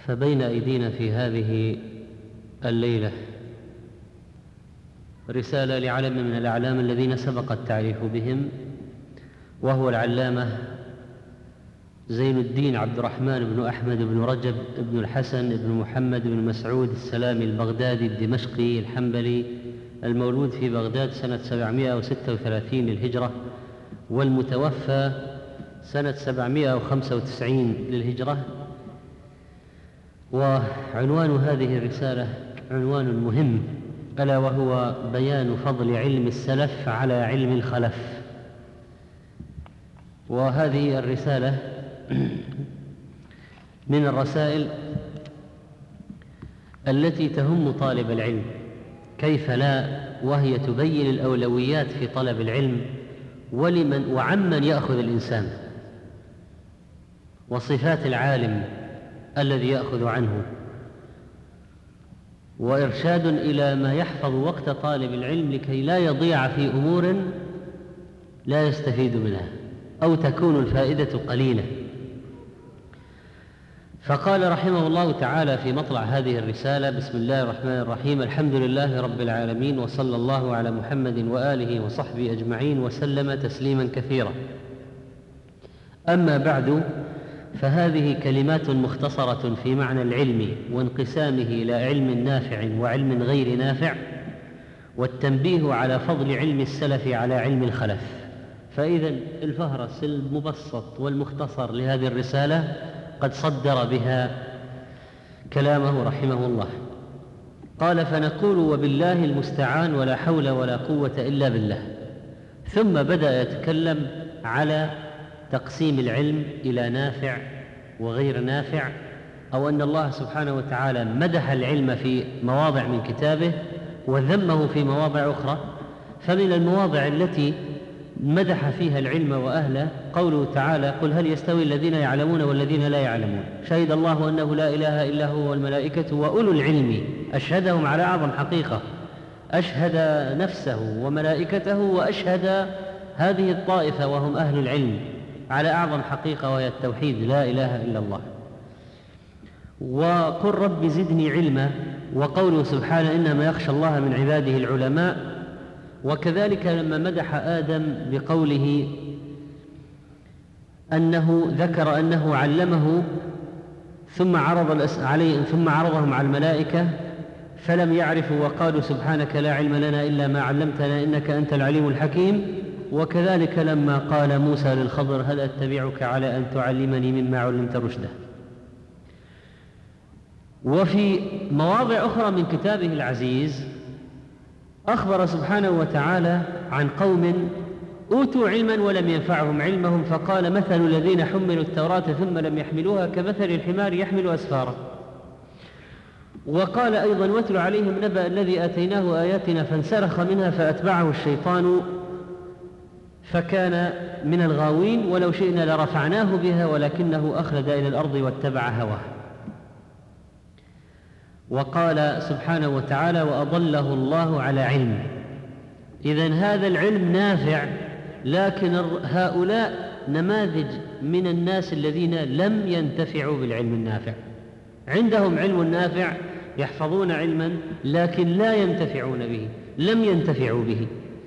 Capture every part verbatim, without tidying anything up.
فبين أيدينا في هذه الليلة رسالة لعلم من الأعلام الذين سبق التعريف بهم، وهو العلامة زين الدين عبد الرحمن بن أحمد بن رجب بن الحسن بن محمد بن مسعود السلامي البغدادي الدمشقي الحنبلي، المولود في بغداد سنة سبعمائة وستة وثلاثين للهجرة، والمتوفى سنة سبعمائة وخمسة وتسعين للهجرة. وعنوان هذه الرسالة عنوان مهم، ألا وهو بيان فضل علم السلف على علم الخلف. وهذه الرسالة من الرسائل التي تهم طالب العلم، كيف لا، وهي تبين الأولويات في طلب العلم ولمن وعمن يأخذ الإنسان، وصفات العالم الذي يأخذ عنه، وإرشاد إلى ما يحفظ وقت طالب العلم لكي لا يضيع في أمور لا يستفيد منها أو تكون الفائدة قليلة. فقال رحمه الله تعالى في مطلع هذه الرسالة: بسم الله الرحمن الرحيم، الحمد لله رب العالمين، وصلى الله على محمد وآله وصحبه أجمعين وسلم تسليما كثيرا. أما بعد، فهذه كلمات مختصرة في معنى العلم وانقسامه إلى علم نافع وعلم غير نافع، والتنبيه على فضل علم السلف على علم الخلف. فإذا الفهرس المبسط والمختصر لهذه الرسالة قد صدر بها كلامه رحمه الله. قال: فنقول وبالله المستعان ولا حول ولا قوة إلا بالله. ثم بدأ يتكلم على تقسيم العلم إلى نافع وغير نافع، أو أن الله سبحانه وتعالى مدح العلم في مواضع من كتابه وذمه في مواضع أخرى. فمن المواضع التي مدح فيها العلم وأهله قوله تعالى: قل هل يستوي الذين يعلمون والذين لا يعلمون، شهد الله أنه لا إله إلا هو والملائكة وأولو العلم، أشهدهم على أعظم حقيقة، أشهد نفسه وملائكته وأشهد هذه الطائفة وهم أهل العلم على أعظم حقيقة، وهي التوحيد، لا إله إلا الله. وقل رب زدني علما، وقوله سبحانه: إنما يخشى الله من عباده العلماء. وكذلك لما مدح آدم بقوله أنه ذكر أنه علمه ثم عرض عليه ثم عرضهم على الملائكة فلم يعرفوا وقالوا سبحانك لا علم لنا إلا ما علمتنا إنك أنت العليم الحكيم. وكذلك لما قال موسى للخضر: هل أتبعك على أن تعلمني مما علمت رشدا. وفي مواضع أخرى من كتابه العزيز أخبر سبحانه وتعالى عن قوم أوتوا علما ولم ينفعهم علمهم، فقال: مثل الذين حملوا التوراة ثم لم يحملوها كمثل الحمار يحمل أسفارا. وقال أيضا: واتل عليهم نبأ الذي آتيناه آياتنا فانسلخ منها فأتبعه الشيطان فكان من الغاوين، ولو شئنا لرفعناه بها ولكنه أخلد إلى الأرض واتبع هواه. وقال سبحانه وتعالى: وأضله الله على علم. إذن هذا العلم نافع، لكن هؤلاء نماذج من الناس الذين لم ينتفعوا بالعلم النافع، عندهم علم نافع، يحفظون علما لكن لا ينتفعون به، لم ينتفعوا به.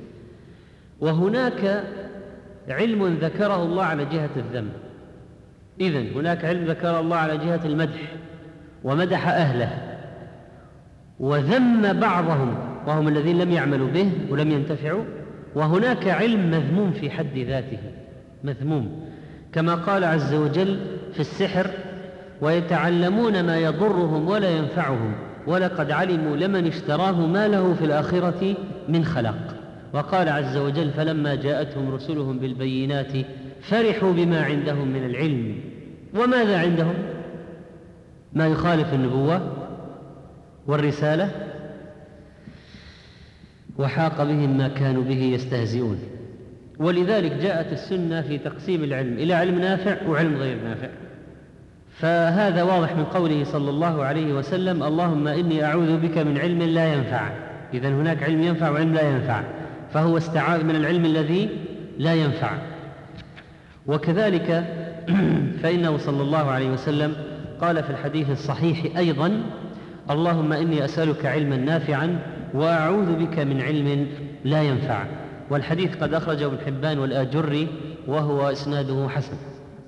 وهناك علم ذكره الله على جهة الذم. إذن هناك علم ذكره الله على جهة المدح ومدح أهله، وذم بعضهم وهم الذين لم يعملوا به ولم ينتفعوا. وهناك علم مذموم في حد ذاته، مذموم، كما قال عز وجل في السحر: ويتعلمون ما يضرهم ولا ينفعهم ولقد علموا لمن اشتراه ما له في الآخرة من خلاق. وقال عز وجل: فلما جاءتهم رسلهم بالبينات فرحوا بما عندهم من العلم. وماذا عندهم؟ ما يخالف النبوة والرسالة، وحاق بهم ما كانوا به يستهزئون. ولذلك جاءت السنة في تقسيم العلم إلى علم نافع وعلم غير نافع. فهذا واضح من قوله صلى الله عليه وسلم: اللهم إني أعوذ بك من علم لا ينفع. إذن هناك علم ينفع وعلم لا ينفع، فهو استعاذ من العلم الذي لا ينفع. وكذلك فإنه صلى الله عليه وسلم قال في الحديث الصحيح أيضا: اللهم إني أسألك علما نافعا وأعوذ بك من علم لا ينفع. والحديث قد أخرجه ابن حبان والآجري وهو إسناده حسن.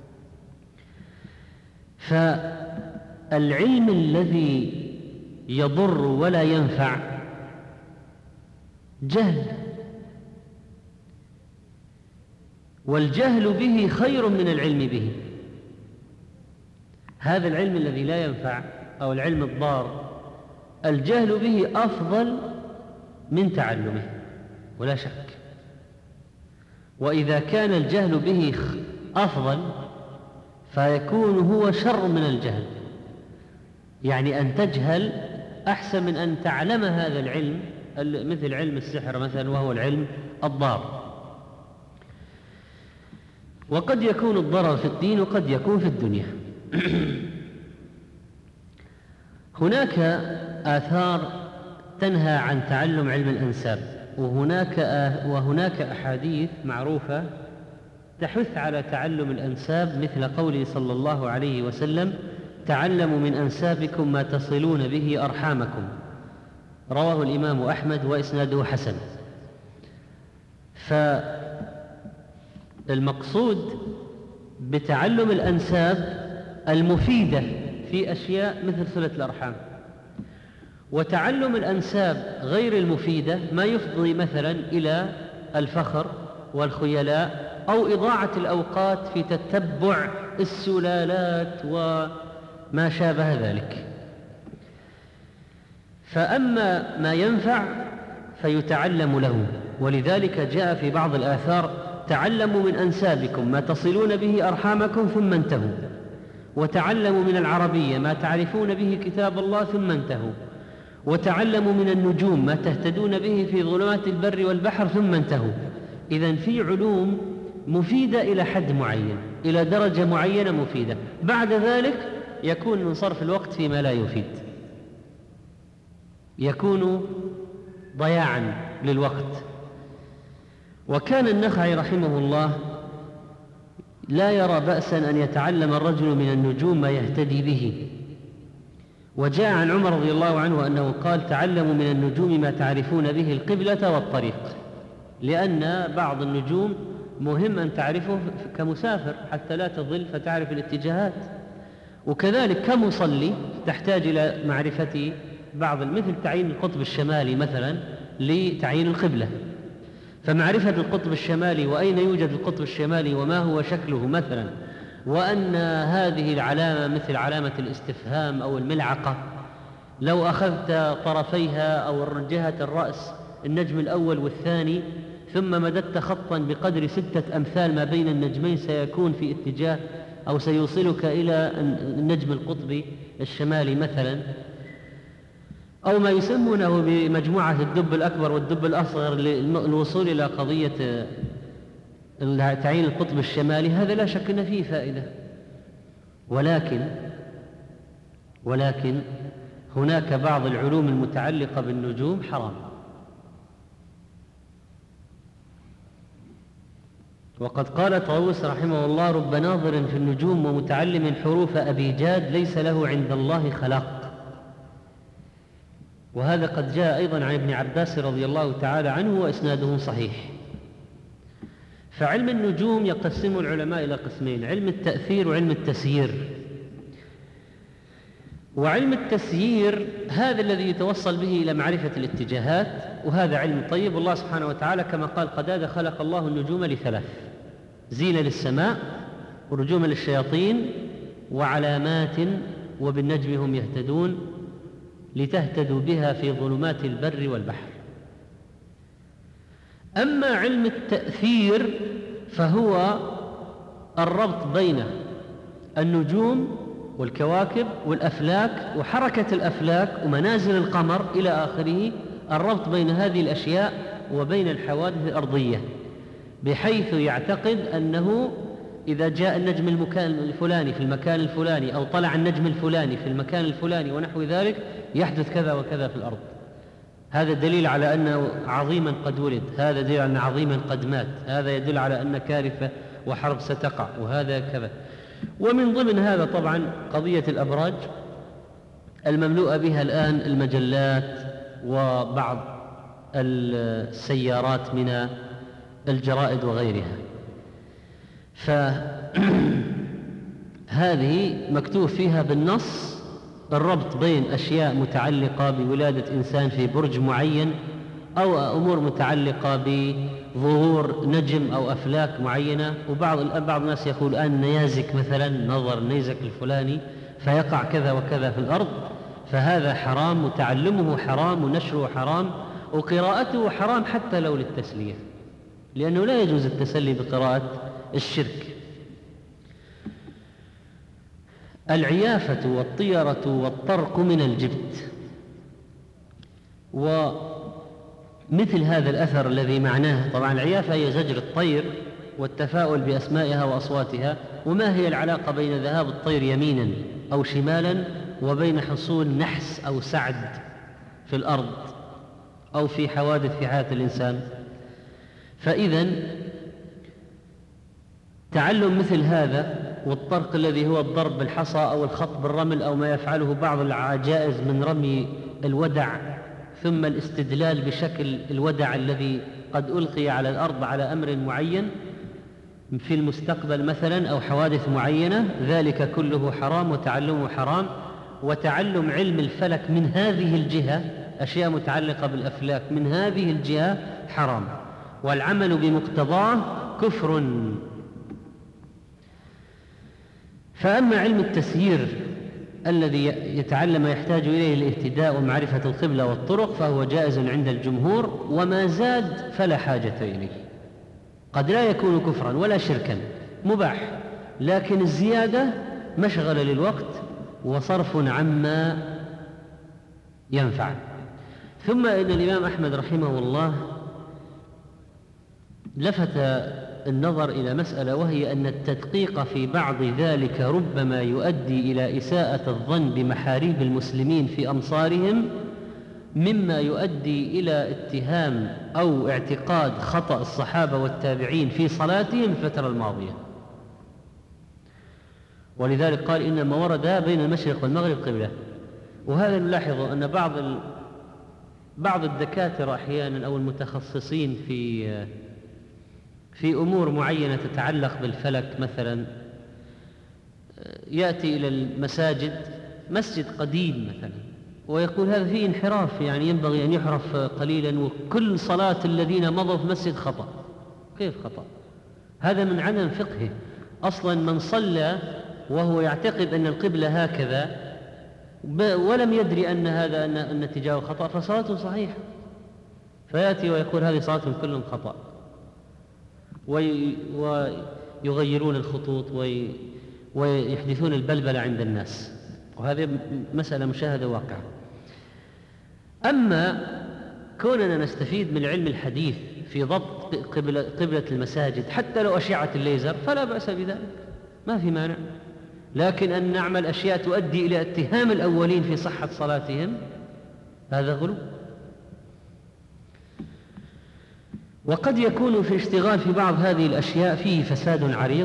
فالعلم الذي يضر ولا ينفع جهل، والجهل به خير من العلم به. هذا العلم الذي لا ينفع أو العلم الضار، الجهل به أفضل من تعلمه ولا شك. وإذا كان الجهل به أفضل فيكون هو شر من الجهل، يعني أن تجهل أحسن من أن تعلم هذا العلم، مثل علم السحر مثلا وهو العلم الضار. وقد يكون الضرر في الدين وقد يكون في الدنيا. هناك آثار تنهى عن تعلم علم الأنساب، وهناك وهناك أحاديث معروفة تحث على تعلم الأنساب، مثل قوله صلى الله عليه وسلم: تعلموا من أنسابكم ما تصلون به أرحامكم، رواه الإمام أحمد وإسناده حسن. فالمقصود بتعلم الأنساب المفيدة في أشياء مثل صلة الأرحام، وتعلم الأنساب غير المفيدة ما يفضي مثلا إلى الفخر والخيلاء أو إضاعة الأوقات في تتبع السلالات وما شابه ذلك. فأما ما ينفع فيتعلم له، ولذلك جاء في بعض الآثار: تعلموا من أنسابكم ما تصلون به أرحامكم ثم انتهوا، وتعلموا من العربية ما تعرفون به كتاب الله ثم انتهوا، وتعلموا من النجوم ما تهتدون به في ظلمات البر والبحر ثم انتهوا. إذن في علوم مفيدة إلى حد معين، إلى درجة معينة مفيدة، بعد ذلك يكون من صرف الوقت فيما لا يفيد، يكون ضياعا للوقت. وكان النخعي رحمه الله لا يرى بأسا أن يتعلم الرجل من النجوم ما يهتدي به. وجاء عن عمر رضي الله عنه أنه قال: تعلموا من النجوم ما تعرفون به القبلة والطريق، لأن بعض النجوم مهم أن تعرفه كمسافر حتى لا تضل فتعرف الاتجاهات، وكذلك كمصلي تحتاج إلى معرفة بعض، مثل تعيين القطب الشمالي مثلا لتعيين القبلة، فمعرفة القطب الشمالي وأين يوجد القطب الشمالي وما هو شكله مثلا، وأن هذه العلامة مثل علامة الاستفهام أو الملعقة، لو أخذت طرفيها أو جهة الرأس النجم الأول والثاني ثم مددت خطا بقدر ستة أمثال ما بين النجمين سيكون في اتجاه أو سيوصلك إلى النجم القطبي الشمالي مثلا، أو ما يسمونه بمجموعة الدب الأكبر والدب الأصغر للوصول إلى قضية تعيين القطب الشمالي. هذا لا شك أن فيه فائدة، ولكن ولكن هناك بعض العلوم المتعلقة بالنجوم حرام. وقد قال طاووس رحمه الله: رب ناظر في النجوم ومتعلم حروف أبيجاد ليس له عند الله خلاق. وهذا قد جاء أيضا عن ابن عباس رضي الله تعالى عنه وإسناده صحيح. فعلم النجوم يقسم العلماء إلى قسمين: علم التأثير وعلم التسيير. وعلم التسيير هذا الذي يتوصل به إلى معرفة الاتجاهات، وهذا علم طيب. والله سبحانه وتعالى كما قال قتادة: خلق الله النجوم لثلاث: زينة للسماء، ورجوما للشياطين، وعلامات وبالنجم هم يهتدون لتهتدوا بها في ظلمات البر والبحر. أما علم التأثير فهو الربط بين النجوم والكواكب والأفلاك وحركة الأفلاك ومنازل القمر إلى آخره، الربط بين هذه الأشياء وبين الحوادث الأرضية، بحيث يعتقد أنه إذا جاء النجم المكان الفلاني في المكان الفلاني أو طلع النجم الفلاني في المكان الفلاني ونحو ذلك يحدث كذا وكذا في الأرض. هذا دليل على أن عظيما قد ولد، هذا دليل على أن عظيما قد مات، هذا يدل على أن كارثة وحرب ستقع، وهذا كذا. ومن ضمن هذا طبعا قضية الأبراج المملوءة بها الآن المجلات وبعض السيارات من الجرائد وغيرها. فهذه مكتوب فيها بالنص الربط بين أشياء متعلقة بولادة إنسان في برج معين أو أمور متعلقة بظهور نجم أو أفلاك معينة. وبعض بعض الناس يقول الآن نيازك مثلا، نظر النيزك الفلاني فيقع كذا وكذا في الأرض، فهذا حرام، وتعلمه حرام، ونشره حرام، وقراءته حرام حتى لو للتسلية، لأنه لا يجوز التسلي بقراءة الشرك. العيافة والطيرة والطرق من الجبت. ومثل هذا الأثر الذي معناه، طبعا العيافة هي زجر الطير والتفاؤل بأسمائها وأصواتها. وما هي العلاقة بين ذهاب الطير يمينا أو شمالا وبين حصول نحس أو سعد في الأرض أو في حوادث في حياة الإنسان؟ فإذن تعلم مثل هذا، والطرق الذي هو الضرب بالحصى أو الخط بالرمل أو ما يفعله بعض العجائز من رمي الودع ثم الاستدلال بشكل الودع الذي قد ألقي على الأرض على أمر معين في المستقبل مثلا أو حوادث معينة، ذلك كله حرام وتعلمه حرام. وتعلم علم الفلك من هذه الجهة، أشياء متعلقة بالأفلاك من هذه الجهة حرام، والعمل بمقتضاه كفر. فأما علم التسيير الذي يتعلم يحتاج إليه الاهتداء ومعرفة القبلة والطرق فهو جائز عند الجمهور، وما زاد فلا حاجة إليه. قد لا يكون كفرا ولا شركا، مباح، لكن الزيادة مشغلة للوقت وصرف عما ينفع. ثم إن الإمام أحمد رحمه الله لفت النظر إلى مسألة، وهي أن التدقيق في بعض ذلك ربما يؤدي إلى إساءة الظن بمحاريب المسلمين في أمصارهم، مما يؤدي إلى اتهام أو اعتقاد خطأ الصحابة والتابعين في صلاتهم الفترة الماضية. ولذلك قال إنما ورد بين المشرق والمغرب قبلة. وهذا نلاحظ أن بعض ال... بعض الدكاترة أحيانا أو المتخصصين في في أمور معينة تتعلق بالفلك مثلا يأتي إلى المساجد، مسجد قديم مثلا، ويقول هذا فيه انحراف، يعني ينبغي أن يحرف قليلا، وكل صلاة الذين مضوا في مسجد خطأ. كيف خطأ؟ هذا من عدم فقهه. أصلا من صلى وهو يعتقد أن القبلة هكذا ولم يدري أن هذا أن أن اتجاهه خطأ فصلاته صحيحة، فيأتي ويقول هذه صلاتهم كلهم خطأ، ويغيرون الخطوط ويحدثون البلبلة عند الناس، وهذه مسألة مشاهدة واقعة. أما كوننا نستفيد من علم الحديث في ضبط قبلة المساجد حتى لو أشعة الليزر فلا بأس بذلك، ما في مانع، لكن أن نعمل أشياء تؤدي إلى اتهام الأولين في صحة صلاتهم هذا غلو. وقد يكون في الاشتغال في بعض هذه الأشياء فيه فساد عريض.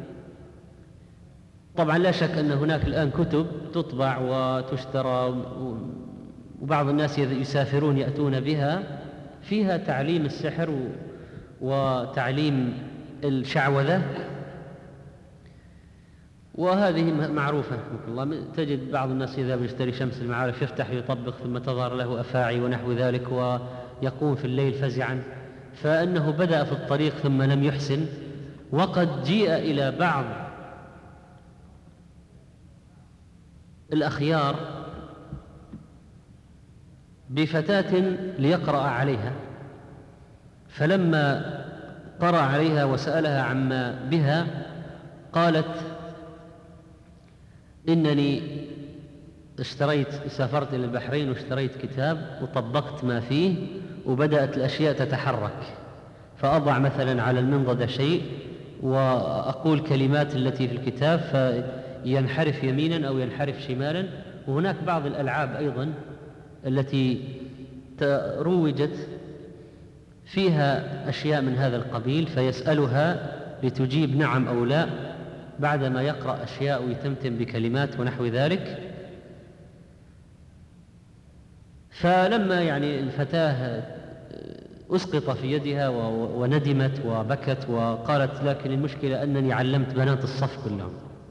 طبعا لا شك أن هناك الآن كتب تطبع وتشترى، وبعض الناس يسافرون يأتون بها فيها تعليم السحر وتعليم الشعوذة، وهذه معروفة رحمه الله. تجد بعض الناس إذا بيشتري شمس المعارف يفتح يطبق ثم تظهر له أفاعي ونحو ذلك ويقوم في الليل فزعا، فأنه بدأ في الطريق ثم لم يحسن. وقد جيء إلى بعض الأخيار بفتاة ليقرأ عليها، فلما قرأ عليها وسألها عما بها قالت إنني اشتريت سافرت إلى البحرين واشتريت كتاب وطبقت ما فيه وبدأت الأشياء تتحرك، فأضع مثلا على المنضدة شيء وأقول كلمات التي في الكتاب فينحرف يمينا أو ينحرف شمالا. وهناك بعض الألعاب أيضا التي روجت فيها أشياء من هذا القبيل، فيسألها لتجيب نعم أو لا، بعدما يقرأ أشياء ويتمتم بكلمات ونحو ذلك. فلما يعني الفتاة أسقط في يدها وندمت وبكت وقالت لكن المشكلة أنني علمت بنات الصف كلهم.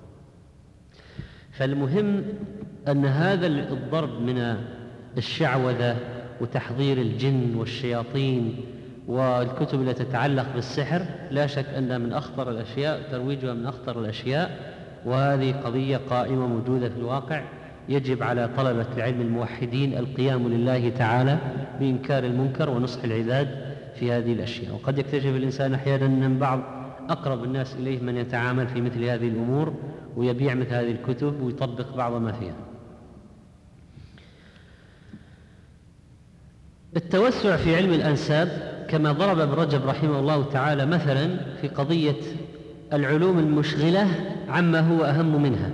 فالمهم أن هذا الضرب من الشعوذة وتحضير الجن والشياطين والكتب التي تتعلق بالسحر لا شك أنها من أخطر الأشياء، ترويجها من أخطر الأشياء، وهذه قضية قائمة موجودة في الواقع. يجب على طلبة العلم الموحدين القيام لله تعالى بإنكار المنكر ونصح العباد في هذه الأشياء. وقد يكتشف الإنسان أحيانا أن بعض أقرب الناس إليه من يتعامل في مثل هذه الأمور ويبيع مثل هذه الكتب ويطبق بعض ما فيها. التوسع في علم الأنساب كما ضرب ابن رجب رحمه الله تعالى مثلا في قضية العلوم المشغلة عما هو أهم منها،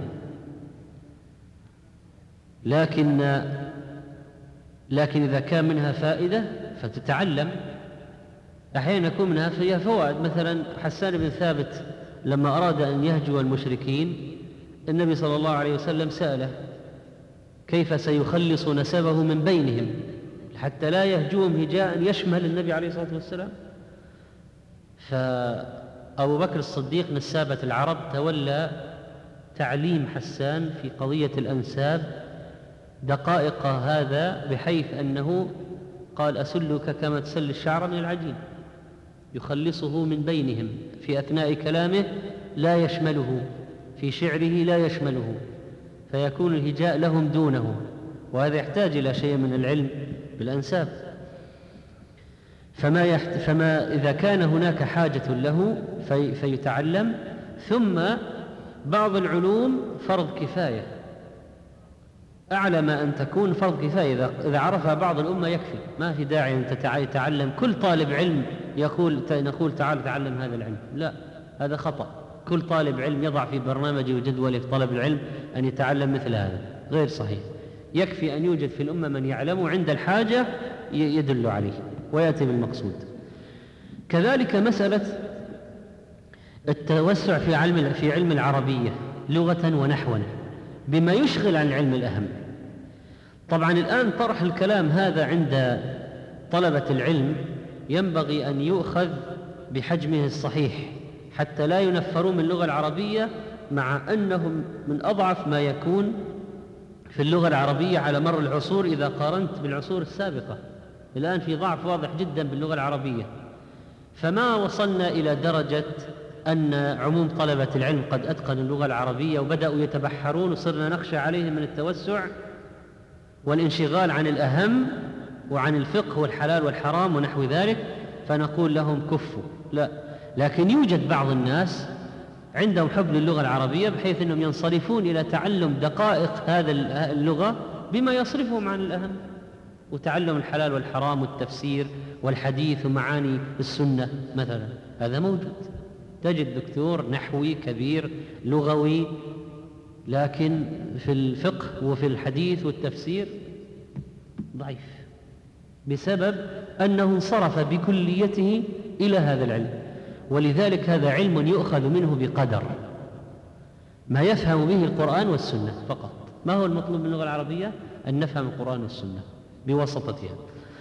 لكن لكن إذا كان منها فائدة فتتعلم. أحيانا يكون منها فيها فوائد. مثلا حسان بن ثابت لما أراد أن يهجو المشركين النبي صلى الله عليه وسلم سأله كيف سيخلص نسبه من بينهم حتى لا يهجوهم هجاء يشمل النبي عليه الصلاة والسلام. فأبو بكر الصديق نسابة العرب تولى تعليم حسان في قضية الأنساب دقائق هذا، بحيث أنه قال أسلك كما تسل الشعر من العجين، يخلصه من بينهم في أثناء كلامه لا يشمله، في شعره لا يشمله، فيكون الهجاء لهم دونه، وهذا يحتاج إلى شيء من العلم بالأنساب. فما, يحت... فما إذا كان هناك حاجة له في... فيتعلم. ثم بعض العلوم فرض كفاية، أعلى ما أن تكون فرض كفاية، إذا, إذا عرفها بعض الأمة يكفي، ما في داعي أن تتعلم كل طالب علم يقول نقول تعال تعلم هذا العلم، لا، هذا خطأ. كل طالب علم يضع في برنامجه وجدوله في طلب العلم أن يتعلم مثل هذا، غير صحيح. يكفي أن يوجد في الأمة من يعلم عند الحاجة يدل عليه ويأتي بالمقصود. كذلك مسألة التوسع في علم في علم العربية لغة ونحوا بما يشغل عن العلم الأهم. طبعا الآن طرح الكلام هذا عند طلبة العلم ينبغي أن يؤخذ بحجمه الصحيح حتى لا ينفروا من اللغة العربية، مع أنهم من أضعف ما يكون في اللغة العربية على مر العصور إذا قارنت بالعصور السابقة. الآن في ضعف واضح جدا باللغة العربية، فما وصلنا إلى درجة أن عموم طلبة العلم قد أتقنوا اللغة العربية وبدأوا يتبحرون وصرنا نخشى عليهم من التوسع والانشغال عن الأهم وعن الفقه والحلال والحرام ونحو ذلك، فنقول لهم كفوا. لا، لكن يوجد بعض الناس عندهم حب للغة العربية بحيث أنهم ينصرفون إلى تعلم دقائق هذا اللغة بما يصرفهم عن الأهم، وتعلم الحلال والحرام والتفسير والحديث ومعاني السنة مثلا. هذا موجود، تجد دكتور نحوي كبير لغوي، لكن في الفقه وفي الحديث والتفسير ضعيف بسبب أنه انصرف بكليته إلى هذا العلم. ولذلك هذا علم يؤخذ منه بقدر ما يفهم به القرآن والسنة فقط. ما هو المطلوب من اللغة العربية؟ أن نفهم القرآن والسنة بواسطتها.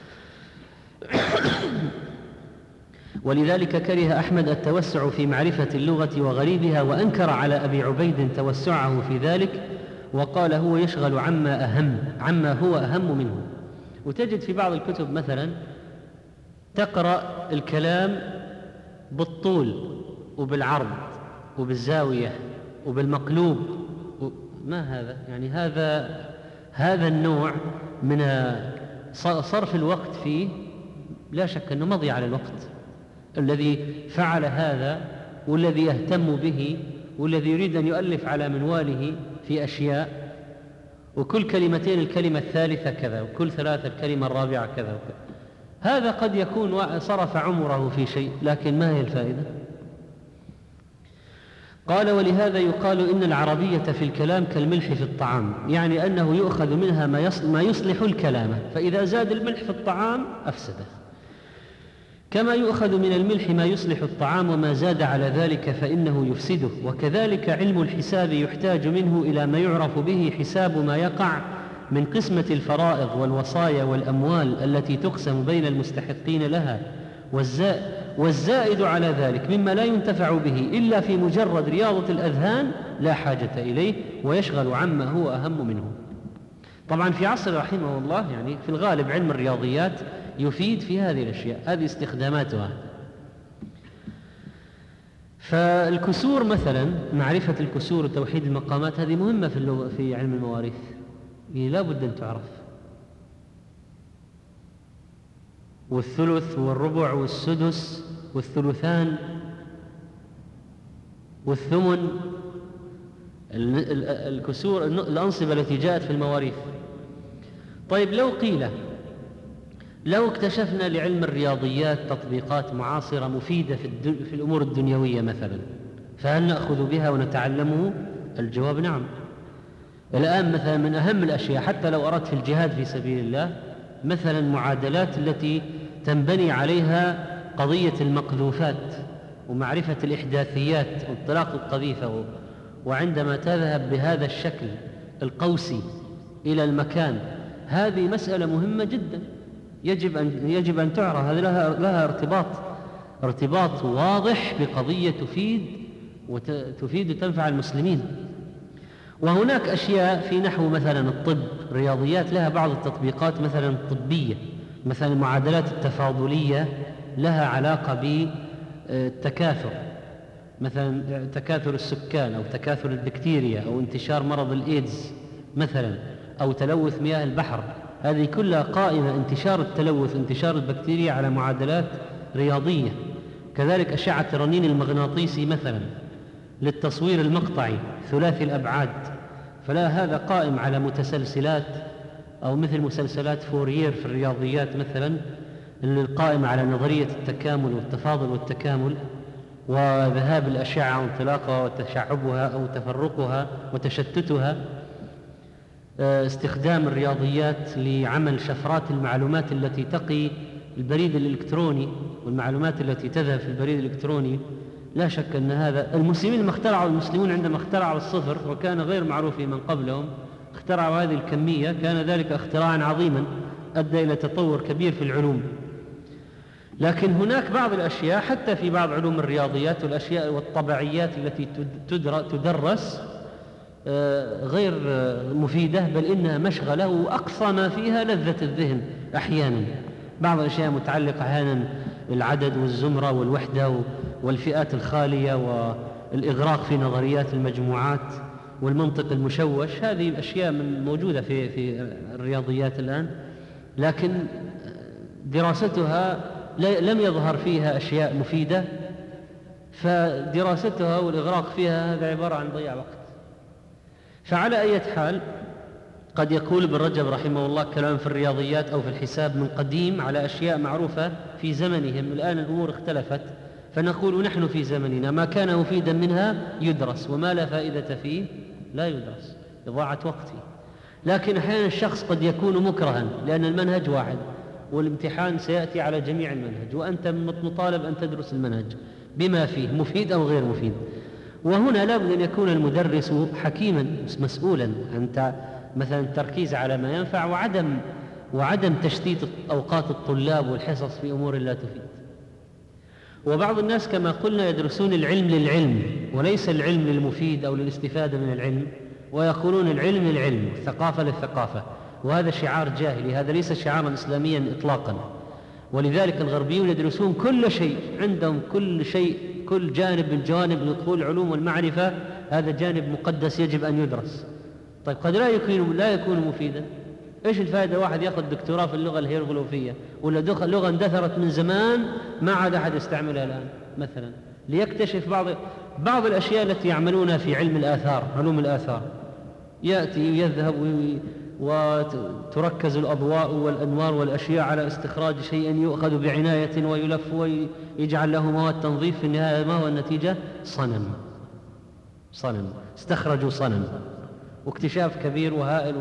ولذلك كره أحمد التوسع في معرفة اللغة وغريبها، وأنكر على أبي عبيد توسعه في ذلك، وقال هو يشغل عما أهم عما هو أهم منه. وتجد في بعض الكتب مثلا تقرأ الكلام بالطول وبالعرض وبالزاوية وبالمقلوب. ما هذا؟ يعني هذا هذا النوع من صرف الوقت فيه لا شك أنه مضي على الوقت. الذي فعل هذا والذي يهتم به والذي يريد أن يؤلف على منواله في أشياء، وكل كلمتين الكلمة الثالثة كذا، وكل ثلاثة الكلمة الرابعة كذا وكذا، هذا قد يكون صرف عمره في شيء، لكن ما هي الفائدة؟ قال ولهذا يقال إن العربية في الكلام كالملح في الطعام، يعني أنه يؤخذ منها ما يصلح الكلام، فإذا زاد الملح في الطعام أفسده. كما يؤخذ من الملح ما يصلح الطعام وما زاد على ذلك فإنه يفسده. وكذلك علم الحساب يحتاج منه إلى ما يعرف به حساب ما يقع من قسمة الفرائض والوصايا والأموال التي تقسم بين المستحقين لها، والزائد على ذلك مما لا ينتفع به إلا في مجرد رياضة الأذهان لا حاجة إليه، ويشغل عما هو أهم منه. طبعا في عصر رحمه الله يعني في الغالب علم الرياضيات يفيد في هذه الأشياء، هذه استخداماتها. فالكسور مثلا، معرفة الكسور وتوحيد المقامات هذه مهمة في, في علم المواريث، لا بد أن تعرف. والثلث والربع والسدس والثلثان والثمن، الكسور الأنصبة التي جاءت في المواريث. طيب لو قيل لو اكتشفنا لعلم الرياضيات تطبيقات معاصرة مفيدة في, في الأمور الدنيوية مثلا، فهل نأخذ بها ونتعلمه؟ الجواب نعم. الآن مثلا من أهم الأشياء حتى لو أردت في الجهاد في سبيل الله مثلا المعادلات التي تنبني عليها قضية المقذوفات ومعرفة الإحداثيات وانطلاق القذيفة، وعندما تذهب بهذا الشكل القوسي إلى المكان، هذه مسألة مهمة جدا يجب أن يجب أن تعرف. هذه لها لها ارتباط ارتباط واضح بقضية تفيد وتفيد وتنفع المسلمين. وهناك أشياء في نحو مثلا الطب، رياضيات لها بعض التطبيقات مثلا الطبية، مثلا المعادلات التفاضلية لها علاقة بالتكاثر، مثلا تكاثر السكان أو تكاثر البكتيريا أو انتشار مرض الإيدز مثلا، أو تلوث مياه البحر. هذه كلها قائمة، انتشار التلوث انتشار البكتيريا على معادلات رياضية. كذلك أشعة الرنين المغناطيسي مثلا للتصوير المقطعي ثلاثي الأبعاد، فلا هذا قائم على متسلسلات أو مثل مسلسلات فوريير في الرياضيات مثلا، القائمة على نظرية التكامل والتفاضل والتكامل وذهاب الأشعة وانطلاقها وتشعبها أو تفرقها وتشتتها. استخدام الرياضيات لعمل شفرات المعلومات التي تقي البريد الإلكتروني والمعلومات التي تذهب في البريد الإلكتروني. لا شك أن هذا المسلمين ما اخترعوا المسلمون عندما اخترعوا الصفر وكان غير معروف من قبلهم، اخترعوا هذه الكمية، كان ذلك اختراعا عظيما أدى إلى تطور كبير في العلوم. لكن هناك بعض الأشياء حتى في بعض علوم الرياضيات والأشياء والطبيعيات التي تدرس غير مفيدة، بل إنها مشغلة وأقصى ما فيها لذة الذهن أحيانا. بعض الأشياء متعلقة أحيانا العدد والزمرة والوحدة والفئات الخالية والإغراق في نظريات المجموعات والمنطق المشوش، هذه الأشياء من موجودة في في الرياضيات الآن، لكن دراستها لم يظهر فيها أشياء مفيدة، فدراستها والإغراق فيها هذا عبارة عن ضياع وقت. فعلى أي حال قد يقول ابن رجب رحمه الله كلام في الرياضيات أو في الحساب من قديم على أشياء معروفة في زمنهم، الآن الأمور اختلفت، فنقول نحن في زمننا ما كان مفيدا منها يدرس وما لا فائدة فيه لا يدرس، إضاعة وقته. لكن أحيانا الشخص قد يكون مكرها لأن المنهج واحد والامتحان سيأتي على جميع المنهج، وأنت مطالب أن تدرس المنهج بما فيه مفيد أو غير مفيد. وهنا لابد أن يكون المدرس حكيما مسؤولا عن مثلا التركيز على ما ينفع وعدم وعدم تشتيت أوقات الطلاب والحصص في أمور لا تفيد. وبعض الناس كما قلنا يدرسون العلم للعلم وليس العلم للمفيد أو للاستفادة من العلم، ويقولون العلم للعلم والثقافة للثقافة، وهذا شعار جاهلي، هذا ليس شعارا إسلاميا إطلاقا. ولذلك الغربيون يدرسون كل شيء، عندهم كل شيء، كل جانب من جوانب دخول العلوم والمعرفة هذا جانب مقدس يجب أن يدرس. طيب قد لا يكون لا يكون مفيدا. إيش الفائدة واحد يأخذ دكتوراه في اللغة الهيروغليفية ولا لغة اندثرت من زمان ما عاد أحد يستعملها الآن مثلا، ليكتشف بعض بعض الأشياء التي يعملونها في علم الآثار، علوم الآثار، يأتي ويذهب وتركز الأضواء والأنوار والأشياء على استخراج شيء يؤخذ بعناية ويلف ويجعل له مواد تنظيف، في النهاية ما هو النتيجة؟ صنم صنم استخرجوا صنم، واكتشاف كبير وهائل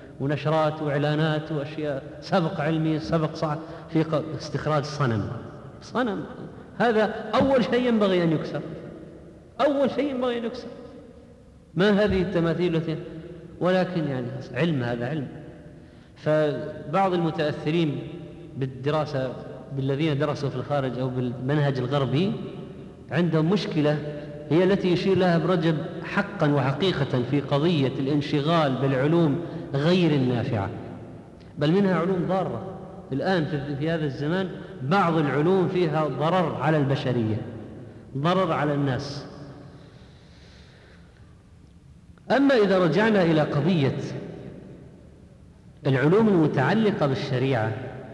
ونشرات وإعلانات وأشياء، سبق علمي سبق صعب في استخراج صنم. صنم. هذا أول شيء ينبغي أن يكسر، أول شيء ينبغي أن يكسر. ما هذه التماثيل التي، ولكن يعني علم، هذا علم. فبعض المتأثرين بالدراسة بالذين درسوا في الخارج أو بالمنهج الغربي عندهم مشكلة هي التي يشير لها ابن رجب حقا وحقيقة في قضية الانشغال بالعلوم غير النافعة، بل منها علوم ضارة. الآن في هذا الزمان بعض العلوم فيها ضرر على البشرية، ضرر على الناس. أما إذا رجعنا إلى قضية العلوم المتعلقة بالشريعة،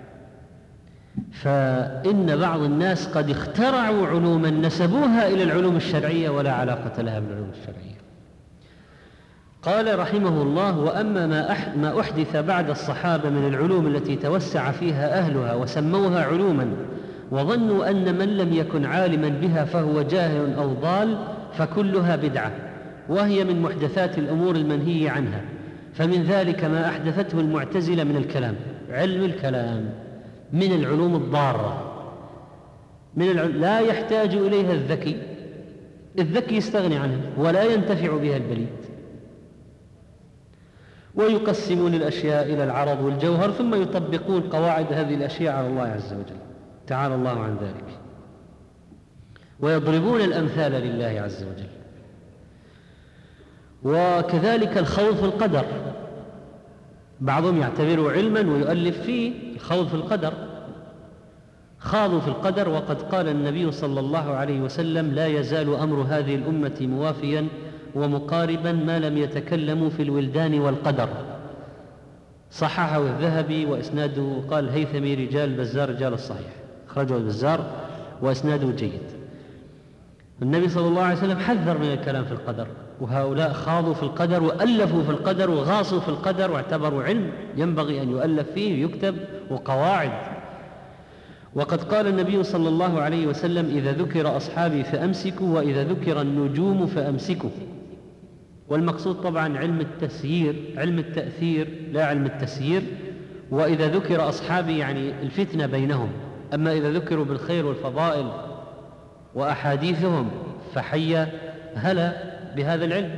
فإن بعض الناس قد اخترعوا علوما نسبوها إلى العلوم الشرعية ولا علاقة لها بالعلوم الشرعية. قال رحمه الله: وأما ما أحدث بعد الصحابة من العلوم التي توسع فيها أهلها وسموها علوما وظنوا أن من لم يكن عالما بها فهو جاهل أو ضال، فكلها بدعة، وهي من محدثات الأمور المنهي عنها. فمن ذلك ما أحدثته المعتزلة من الكلام، علم الكلام من العلوم الضارة، من العلوم لا يحتاج إليها الذكي، الذكي يستغني عنها ولا ينتفع بها البليد. ويقسمون الأشياء إلى العرض والجوهر ثم يطبقون قواعد هذه الأشياء على الله عز وجل، تعالى الله عن ذلك. ويضربون الأمثال لله عز وجل. وكذلك الخوض في القدر، بعضهم يعتبره علما ويؤلف فيه الخوض في القدر. خاضوا في القدر، وقد قال النبي صلى الله عليه وسلم: لا يزال أمر هذه الأمة موافيا ومقاربا ما لم يتكلموا في الولدان والقدر. صححه الذهبي وإسناده، قال الهيثمي رجال البزار رجال الصحيح، أخرجه البزار وإسناده جيد. النبي صلى الله عليه وسلم حذر من الكلام في القدر، وهؤلاء خاضوا في القدر وألفوا في القدر وغاصوا في القدر واعتبروا علم ينبغي أن يؤلف فيه ويكتب وقواعد. وقد قال النبي صلى الله عليه وسلم: إذا ذكر أصحابي فأمسكوا، وإذا ذكر النجوم فأمسكوا. والمقصود طبعا علم التسيير، علم التأثير لا علم التسيير. وإذا ذكر أصحابي يعني الفتنة بينهم، أما إذا ذكروا بالخير والفضائل وأحاديثهم فحي هلا بهذا العلم.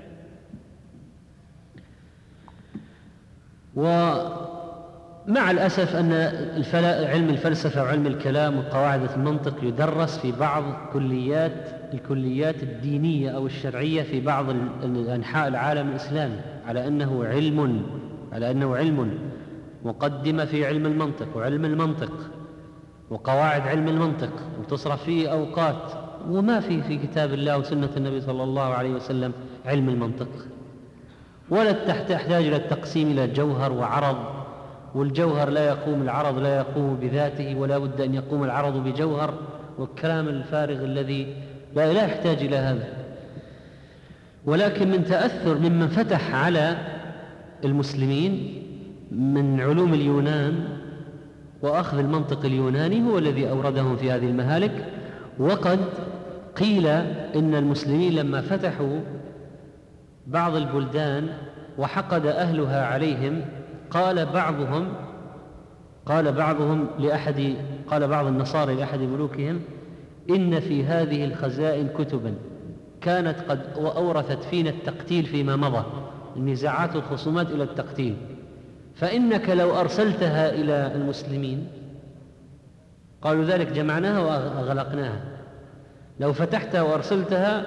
ومع الأسف أن علم الفلسفة وعلم الكلام وقواعد المنطق يدرس في بعض كليات الكليات الدينية أو الشرعية في بعض أنحاء العالم الإسلامي على أنه علم، على أنه علم مقدمة في علم المنطق وعلم المنطق وقواعد علم المنطق، وتصرف فيه أوقات، وما في في كتاب الله وسنة النبي صلى الله عليه وسلم علم المنطق، ولا تحتاج إلى التقسيم إلى جوهر وعرض، والجوهر لا يقوم، العرض لا يقوم بذاته، ولا بد أن يقوم العرض بجوهر، والكلام الفارغ الذي لا, لا يحتاج إلى هذا. ولكن من تأثر ممن فتح على المسلمين من علوم اليونان وأخذ المنطق اليوناني هو الذي أوردهم في هذه المهالك. وقد قيل إن المسلمين لما فتحوا بعض البلدان وحقد أهلها عليهم، قال بعضهم قال بعضهم لأحد قال بعض النصارى لأحد ملوكهم: إن في هذه الخزائن كتبا كانت قد أورثت فينا التقتيل فيما مضى، النزاعات والخصومات إلى التقتيل، فإنك لو أرسلتها إلى المسلمين، قالوا ذلك جمعناها وأغلقناها، لو فتحتها وأرسلتها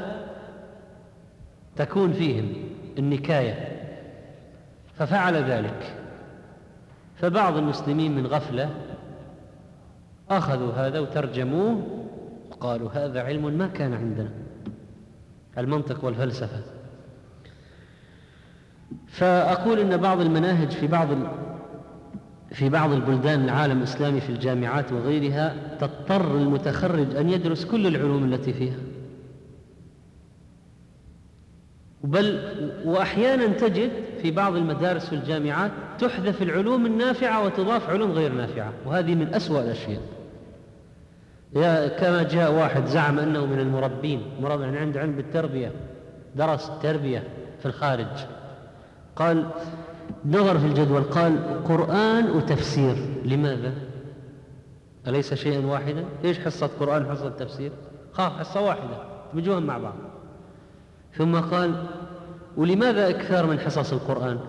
تكون فيهم النكاية، ففعل ذلك. فبعض المسلمين من غفلة أخذوا هذا وترجموه وقالوا هذا علم ما كان عندنا، المنطق والفلسفة. فأقول إن بعض المناهج في بعض في بعض البلدان العالم الإسلامي في الجامعات وغيرها تضطر المتخرج أن يدرس كل العلوم التي فيها، بل وأحيانا تجد في بعض المدارس والجامعات تحذف العلوم النافعة وتضاف علوم غير نافعة، وهذه من أسوأ الأشياء. كما جاء واحد زعم أنه من المربين، مربي يعني عنده علم بالتربية، درس التربية في الخارج، قال نظر في الجدول قال قرآن وتفسير. لماذا؟ أليس شيئا واحدا؟ ليش حصة قرآن وحصة تفسير؟ خاف حصة واحدة تدمجوهم مع بعض. ثم قال: ولماذا إكثار من حصص القرآن؟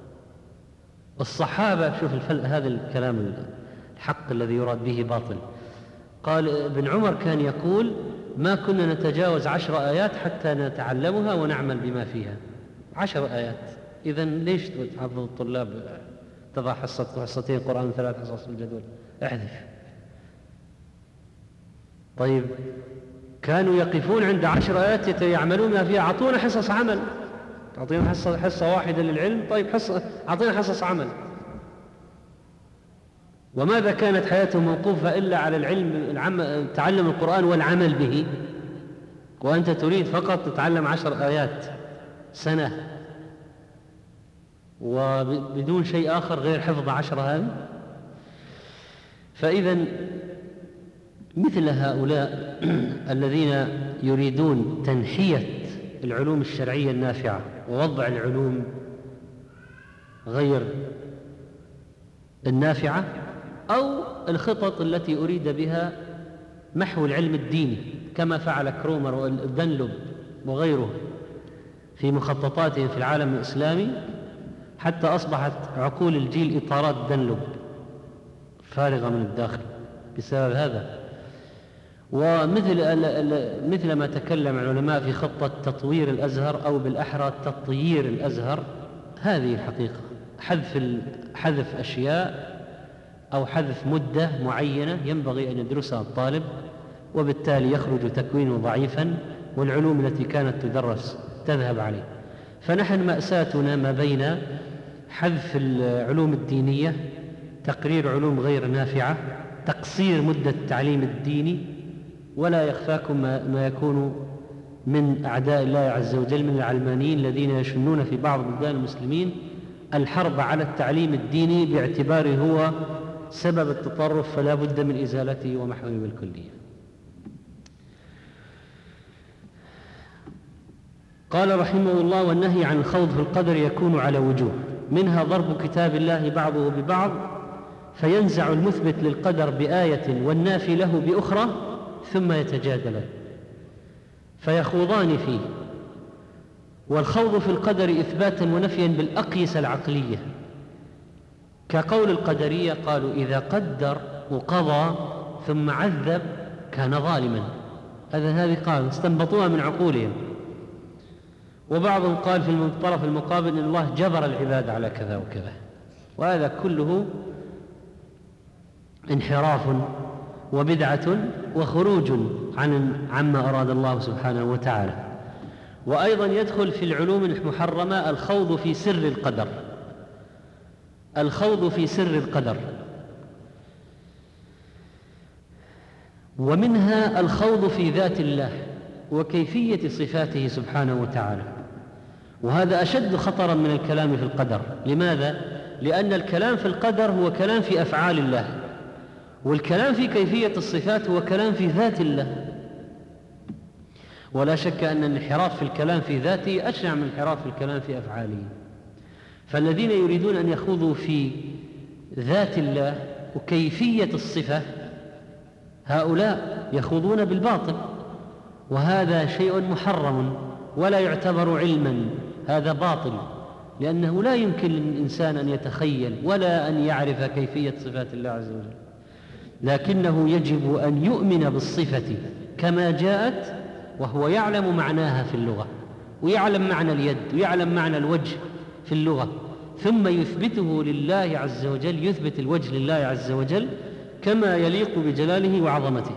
الصحابة، شوف الفل... هذا الكلام الحق الذي يراد به باطل. قال ابن عمر كان يقول: ما كنا نتجاوز عشر آيات حتى نتعلمها ونعمل بما فيها. عشر آيات، إذن ليش تحفظ الطلاب تضع حصة حصتين قرآن وثلاث حصص في الجدول؟ احذف. طيب كانوا يقفون عند عشر آيات يعملون ما فيها. أعطونا حصص عمل، أعطينا حصة, حصة واحدة للعلم، طيب حصة أعطينا حصص عمل. وماذا كانت حياتهم موقوفة إلا على العلم العم... تعلم القرآن والعمل به؟ وأنت تريد فقط تتعلم عشر آيات سنة وبدون شيء آخر غير حفظ عشر هذه؟ فإذا مثل هؤلاء الذين يريدون تنحية العلوم الشرعية النافعة ووضع العلوم غير النافعة، أو الخطط التي أريد بها محو العلم الديني كما فعل كرومر والدنلوب وغيره في مخططاتهم في العالم الإسلامي، حتى أصبحت عقول الجيل إطارات دنلوب فارغة من الداخل بسبب هذا. ومثل مثل ما تكلم العلماء في خطة تطوير الأزهر، أو بالأحرى تطيير الأزهر، هذه الحقيقة حذف حذف أشياء أو حذف مدة معينة ينبغي أن يدرسها الطالب، وبالتالي يخرج تكوينه ضعيفا والعلوم التي كانت تدرس تذهب عليه. فنحن مأساتنا ما بين حذف العلوم الدينية، تقرير علوم غير نافعة، تقصير مدة التعليم الديني. ولا يخفاكم ما يكون من أعداء الله عز وجل من العلمانيين الذين يشنون في بعض بلدان المسلمين الحرب على التعليم الديني باعتباره هو سبب التطرف، فلا بد من إزالته ومحوه بالكلية. قال رحمه الله: والنهي عن الخوض في القدر يكون على وجوه، منها ضرب كتاب الله بعضه ببعض فينزع المثبت للقدر بآية والنافي له بأخرى ثم يتجادلان فيخوضان فيه. والخوض في القدر إثباتا ونفيا بالأقيسة العقلية، كقول القدرية قالوا: إذا قدر وقضى ثم عذب كان ظالما. هذا هذه قال استنبطوها من عقولهم. وبعضهم قال في الطرف المقابل إن الله جبر العباد على كذا وكذا، وهذا كله انحراف وبدعة وخروج عن عما أراد الله سبحانه وتعالى. وأيضا يدخل في العلوم المحرمة الخوض في سر القدر، الخوض في سر القدر، ومنها الخوض في ذات الله وكيفية صفاته سبحانه وتعالى، وهذا أشد خطرا من الكلام في القدر. لماذا؟ لأن الكلام في القدر هو كلام في أفعال الله، والكلام في كيفية الصفات هو كلام في ذات الله. ولا شك أن الانحراف في الكلام في ذاته أشنع من الانحراف في الكلام في أفعاله. فالذين يريدون أن يخوضوا في ذات الله وكيفية الصفة هؤلاء يخوضون بالباطل، وهذا شيء محرم ولا يعتبر علما، هذا باطل، لأنه لا يمكن للإنسان أن يتخيل ولا أن يعرف كيفية صفات الله عز وجل، لكنه يجب أن يؤمن بالصفة كما جاءت وهو يعلم معناها في اللغة، ويعلم معنى اليد، ويعلم معنى الوجه في اللغة، ثم يثبته لله عز وجل، يثبت الوجه لله عز وجل كما يليق بجلاله وعظمته.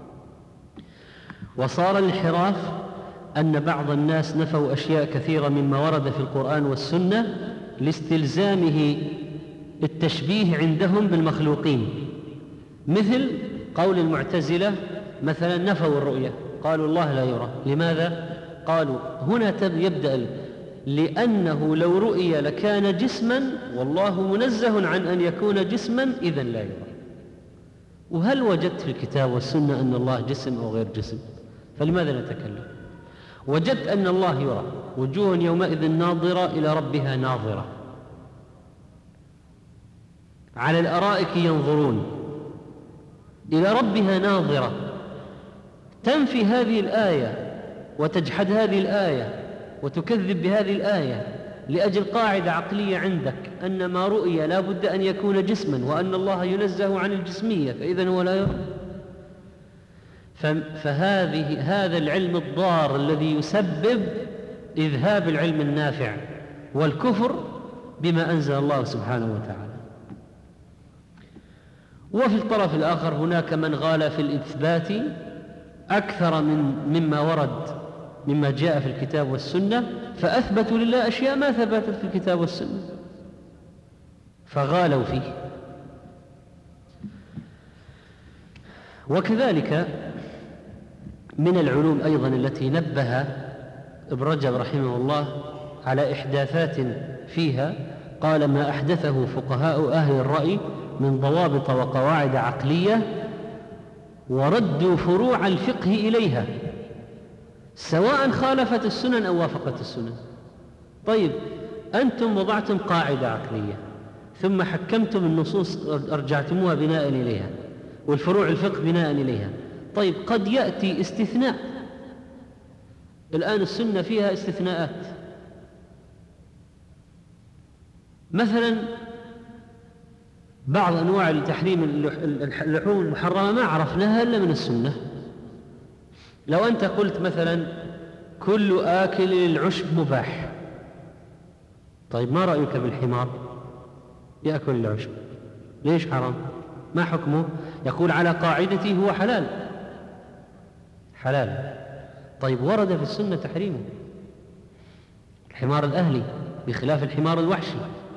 وصار الانحراف أن بعض الناس نفوا أشياء كثيرة مما ورد في القرآن والسنة لاستلزامه التشبيه عندهم بالمخلوقين، مثل قول المعتزلة مثلا نفوا الرؤية، قالوا الله لا يرى. لماذا؟ قالوا هنا يبدأ لأنه لو رؤي لكان جسما والله منزه عن أن يكون جسما إذن لا يرى. وهل وجدت في الكتاب والسنة أن الله جسم أو غير جسم؟ فلماذا نتكلم؟ وجدت أن الله يرى، وجوه يومئذ ناظرة إلى ربها ناظرة، على الأرائك ينظرون، إلى ربها ناظرة، تنفي هذه الآية وتجحد هذه الآية وتكذب بهذه الآية لأجل قاعدة عقلية عندك أن ما رؤي لا بد أن يكون جسما، وأن الله ينزه عن الجسمية، فإذن هو لا يرى. فهذه هذا العلم الضار الذي يسبب إذهاب العلم النافع والكفر بما أنزل الله سبحانه وتعالى. وفي الطرف الآخر هناك من غال في الإثبات أكثر من مما ورد مما جاء في الكتاب والسنة، فأثبتوا لله أشياء ما ثبتت في الكتاب والسنة فغالوا فيه. وكذلك من العلوم أيضا التي نبه ابن رجب رحمه الله على إحداثات فيها، قال: ما أحدثه فقهاء أهل الرأي من ضوابط وقواعد عقلية وردوا فروع الفقه إليها سواء خالفت السنن أو وافقت السنن. طيب، أنتم وضعتم قاعدة عقلية ثم حكمتم النصوص أرجعتموها بناء إليها، والفروع الفقه بناء إليها. طيب، قد يأتي استثناء. الآن السنة فيها استثناءات، مثلا بعض أنواع التحريم اللحوم المحرمة ما عرفناها إلا من السنة. لو أنت قلت مثلا كل آكل العشب مباح، طيب ما رأيك بالحمار يأكل العشب؟ ليش حرام؟ ما حكمه؟ يقول على قاعدته هو حلال حلال. طيب، ورد في السنة تحريمه. الحمار الأهلي بخلاف الحمار الوحشي.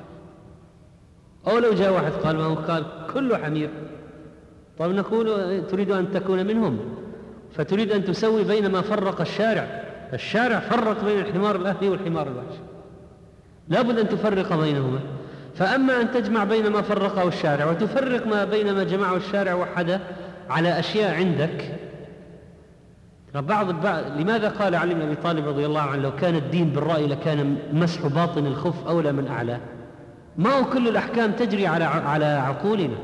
أو لو جاء واحد قال ما هو قال كله حمير، طيب نقول تريد أن تكون منهم، فتريد أن تسوي بين ما فرق الشارع. الشارع فرق بين الحمار الأهلي والحمار الوحشي، لا بد أن تفرق بينهما. فأما أن تجمع بين ما فرقه الشارع وتفرق ما بين ما جمعه الشارع وحده على أشياء عندك. بعض البعض لماذا قال علي بن أبي طالب رضي الله عنه: لو كان الدين بالرأي لكان مسح باطن الخف أولى من أعلى. ما هو كل الأحكام تجري على على عقولنا.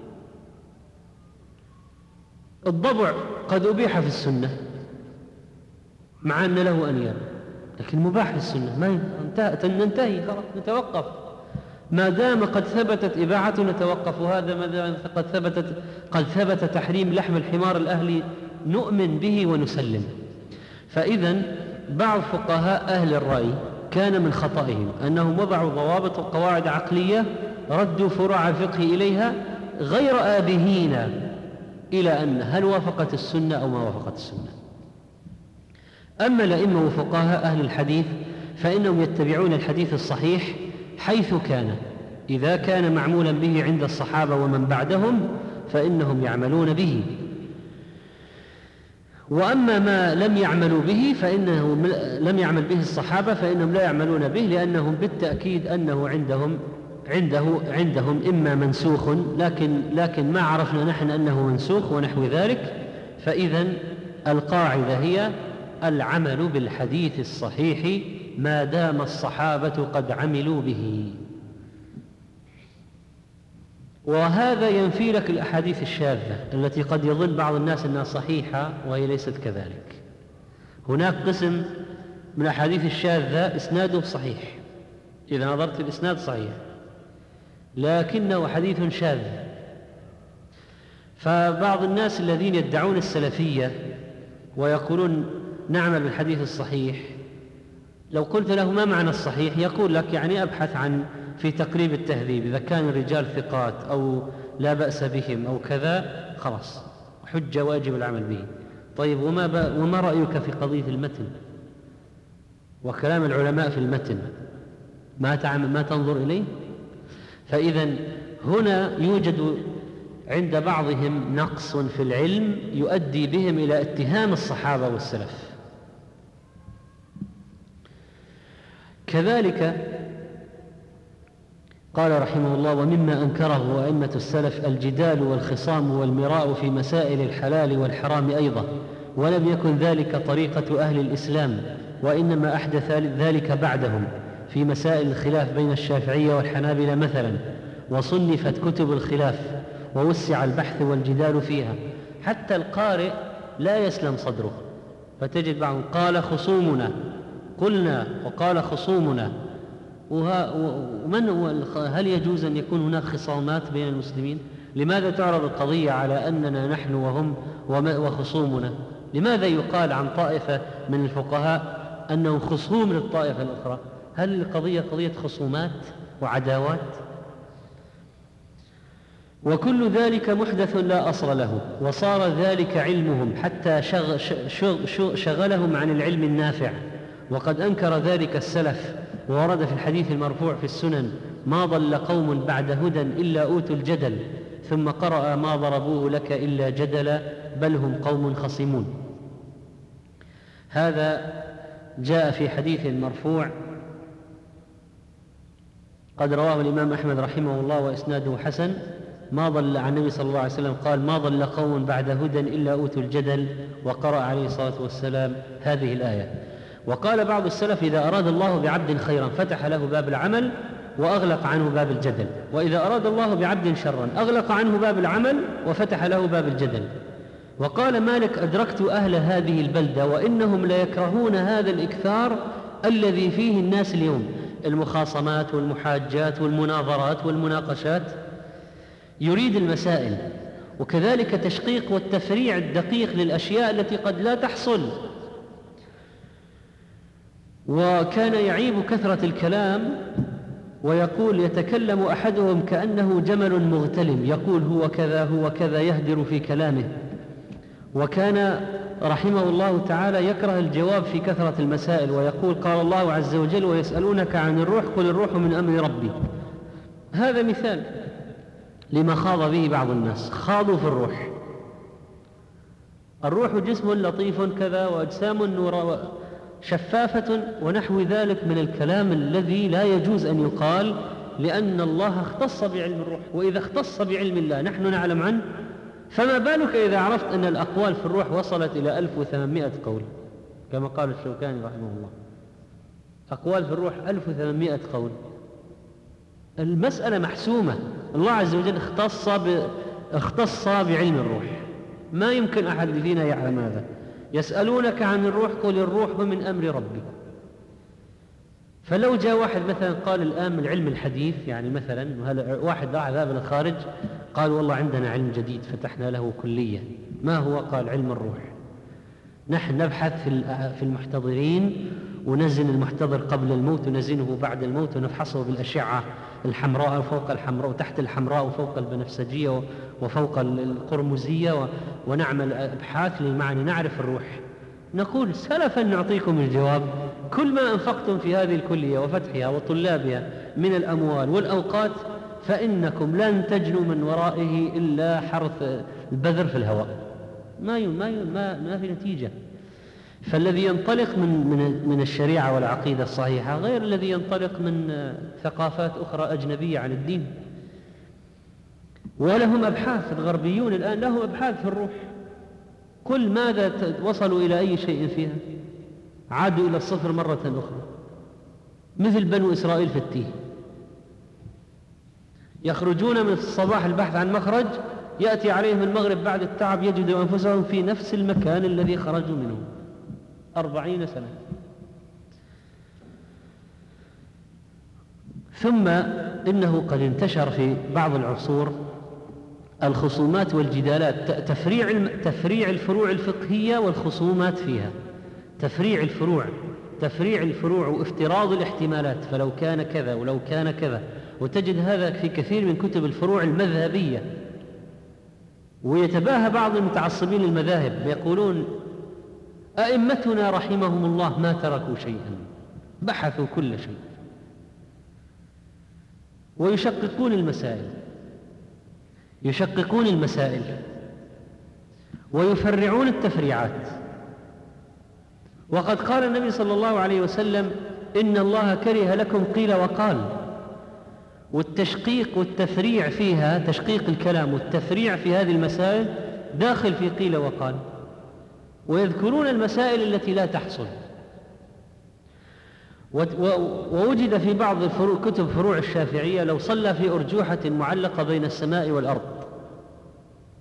الضبع قد أبيح في السنة مع أن له أنياب، لكن مباح في السنة، ما ننتهي خلاص، نتوقف ما دام قد ثبتت إباحته نتوقف. وهذا ما دام قد ثبتت قد ثبت تحريم لحم الحمار الأهلي نؤمن به ونسلم. فإذا بعض فقهاء أهل الرأي كان من خطئهم أنهم وضعوا ضوابط وقواعد عقلية ردوا فروع الفقه إليها غير آبهين إلى أن هل وافقت السنة أو ما وافقت السنة. أما الأئمة وفقهاء أهل الحديث فإنهم يتبعون الحديث الصحيح حيث كان، إذا كان معمولا به عند الصحابة ومن بعدهم فإنهم يعملون به، وأما ما لم يعملوا به فإنه لم يعمل به الصحابة فإنهم لا يعملون به، لأنهم بالتأكيد أنه عندهم عنده عندهم إما منسوخ لكن لكن ما عرفنا نحن أنه منسوخ ونحو ذلك. فإذا القاعدة هي العمل بالحديث الصحيح ما دام الصحابة قد عملوا به. وهذا ينفي لك الأحاديث الشاذة التي قد يظن بعض الناس أنها صحيحة وهي ليست كذلك. هناك قسم من الأحاديث الشاذة إسناده صحيح، إذا نظرت الإسناد صحيح لكنه حديث شاذ. فبعض الناس الذين يدعون السلفية ويقولون نعمل بالحديث الصحيح، لو قلت له ما معنى الصحيح يقول لك يعني أبحث عن في تقريب التهذيب إذا كان الرجال ثقات أو لا بأس بهم أو كذا، خلاص حجة واجب العمل به. طيب، وما, وما رأيك في قضية المتن وكلام العلماء في المتن؟ ما تعمل ما تنظر إليه؟ فإذا هنا يوجد عند بعضهم نقص في العلم يؤدي بهم إلى اتهام الصحابة والسلف. كذلك قال رحمه الله: ومما أنكره أئمة السلف الجدال والخصام والمراء في مسائل الحلال والحرام أيضا، ولم يكن ذلك طريقة أهل الإسلام، وإنما أحدث ذلك بعدهم في مسائل الخلاف بين الشافعية والحنابلة مثلا، وصنفت كتب الخلاف ووسع البحث والجدال فيها، حتى القارئ لا يسلم صدره، فتجد بعضهم قال خصومنا، قلنا وقال خصومنا. ومن هل يجوز أن يكون هناك خصامات بين المسلمين؟ لماذا تعرض القضية على أننا نحن وهم وخصومنا؟ لماذا يقال عن طائفة من الفقهاء أنه خصوم للطائفة الأخرى؟ هل القضية قضية خصومات وعداوات؟ وكل ذلك محدث لا أصل له، وصار ذلك علمهم حتى شغلهم عن العلم النافع، وقد أنكر ذلك السلف. وورد في الحديث المرفوع في السنن: ما ضل قوم بعد هدى إلا أوتوا الجدل، ثم قرأ: ما ضربوه لك إلا جدلا بل هم قوم خصمون. هذا جاء في حديث مرفوع قد رواه الإمام أحمد رحمه الله وإسناده حسن، ما ضل عن النبي صلى الله عليه وسلم قال: ما ضل قوم بعد هدى إلا أوتوا الجدل، وقرأ عليه الصلاة والسلام هذه الآية. وقال بعض السلف: إذا أراد الله بعبد خيرا فتح له باب العمل وأغلق عنه باب الجدل، وإذا أراد الله بعبد شرا أغلق عنه باب العمل وفتح له باب الجدل. وقال مالك: أدركت أهل هذه البلدة وإنهم ليكرهون هذا الإكثار الذي فيه الناس اليوم، المخاصمات والمحاجات والمناظرات والمناقشات، يريد المسائل، وكذلك تشقيق والتفريع الدقيق للأشياء التي قد لا تحصل. وكان يعيب كثرة الكلام، ويقول: يتكلم أحدهم كأنه جمل مغتلم، يقول هو كذا هو كذا، يهدر في كلامه. وكان رحمه الله تعالى يكره الجواب في كثرة المسائل، ويقول: قال الله عز وجل: ويسألونك عن الروح قل الروح من أمر ربي. هذا مثال لما خاض به بعض الناس، خاضوا في الروح. الروح جسم لطيف كذا، وأجسام نور شفافة، ونحو ذلك من الكلام الذي لا يجوز أن يقال، لأن الله اختص بعلم الروح، وإذا اختص بعلم الله نحن نعلم عنه، فما بالك إذا عرفت أن الأقوال في الروح وصلت إلى ألف وثمانمائة قول، كما قال الشوكاني رحمه الله. أقوال في الروح ألف وثمانمائة قول. المسألة محسومة، الله عز وجل اختص, ب... اختص بعلم الروح، ما يمكن أحد فينا يعلم هذا. يسألونك عن الروح قل الروح من أمر ربي. فلو جاء واحد مثلا قال الآن من علم الحديث، يعني مثلا واحد راح ذهب إلى الخارج قال: والله عندنا علم جديد فتحنا له كلية، ما هو؟ قال: علم الروح. نحن نبحث في المحتضرين، ونزن المحتضر قبل الموت ونزنه بعد الموت، ونفحصه بالأشعة الحمراء وفوق الحمراء وتحت الحمراء وفوق البنفسجية وفوق القرمزية، ونعمل أبحاث لمعنى نعرف الروح. نقول سلفا نعطيكم الجواب: كل ما أنفقتم في هذه الكلية وفتحها وطلابها من الأموال والأوقات فإنكم لن تجنوا من ورائه إلا حرث البذر في الهواء، ما ما ما, ما في نتيجة. فالذي ينطلق من من من الشريعة والعقيدة الصحيحة غير الذي ينطلق من ثقافات أخرى أجنبية عن الدين. ولهم أبحاث، الغربيون الآن لهم أبحاث في الروح، كل ماذا وصلوا إلى أي شيء فيها؟ عادوا إلى الصفر مرة أخرى، مثل بنو إسرائيل في التيه، يخرجون من الصباح البحث عن مخرج، يأتي عليهم المغرب بعد التعب يجدوا أنفسهم في نفس المكان الذي خرجوا منه أربعين سنة. ثم إنه قد انتشر في بعض العصور الخصومات والجدالات، تفريع تفريع الفروع الفقهية والخصومات فيها، تفريع الفروع تفريع الفروع وافتراض الاحتمالات، فلو كان كذا ولو كان كذا. وتجد هذا في كثير من كتب الفروع المذهبية. ويتباهى بعض المتعصبين المذاهب يقولون: أئمتنا رحمهم الله ما تركوا شيئا، بحثوا كل شيء. ويشققون المسائل يشققون المسائل ويفرعون التفريعات. وقد قال النبي صلى الله عليه وسلم: إن الله كره لكم قيل وقال. والتشقيق والتفريع فيها، تشقيق الكلام والتفريع في هذه المسائل داخل في قيل وقال. ويذكرون المسائل التي لا تحصل. ووجد في بعض الفروع كتب فروع الشافعية: لو صلى في أرجوحة معلقة بين السماء والأرض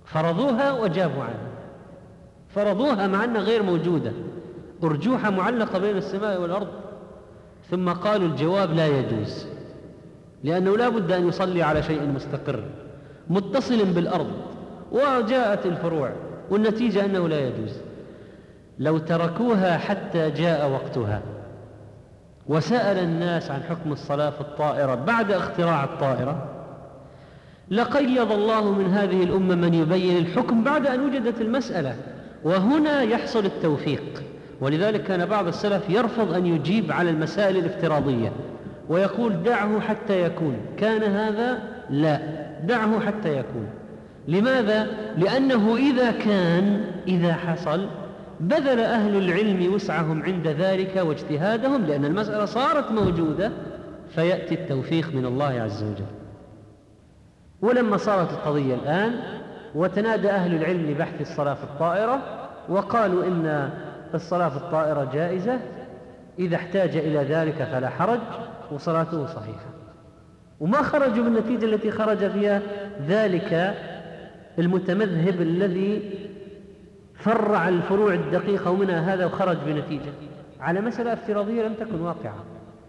فرضوها وجابوا عنها، فرضوها مع أنها غير موجودة، أرجوحة معلقة بين السماء والأرض، ثم قالوا الجواب لا يجوز، لأنه لا بد أن يصلي على شيء مستقر متصل بالأرض، وجاءت الفروع والنتيجة أنه لا يجوز. لو تركوها حتى جاء وقتها وسأل الناس عن حكم الصلاة في الطائرة بعد اختراع الطائرة، لقيض الله من هذه الأمة من يبين الحكم بعد أن وجدت المسألة، وهنا يحصل التوفيق. ولذلك كان بعض السلف يرفض أن يجيب على المسائل الافتراضية ويقول دعه حتى يكون، كان هذا؟ لا، دعه حتى يكون. لماذا؟ لأنه إذا كان، إذا حصل، بذل أهل العلم وسعهم عند ذلك واجتهادهم، لأن المسألة صارت موجودة، فيأتي التوفيق من الله عز وجل. ولما صارت القضية الآن وتنادى أهل العلم لبحث الصلاة في الطائرة وقالوا إن الصلاة في الطائرة جائزة، إذا احتاج إلى ذلك فلا حرج وصلاته صحيحة، وما خرجوا بالنتيجة التي خرج فيها ذلك المتمذهب الذي فرع الفروع الدقيقة ومنها هذا وخرج بنتيجة على مسألة افتراضية لم تكن واقعة.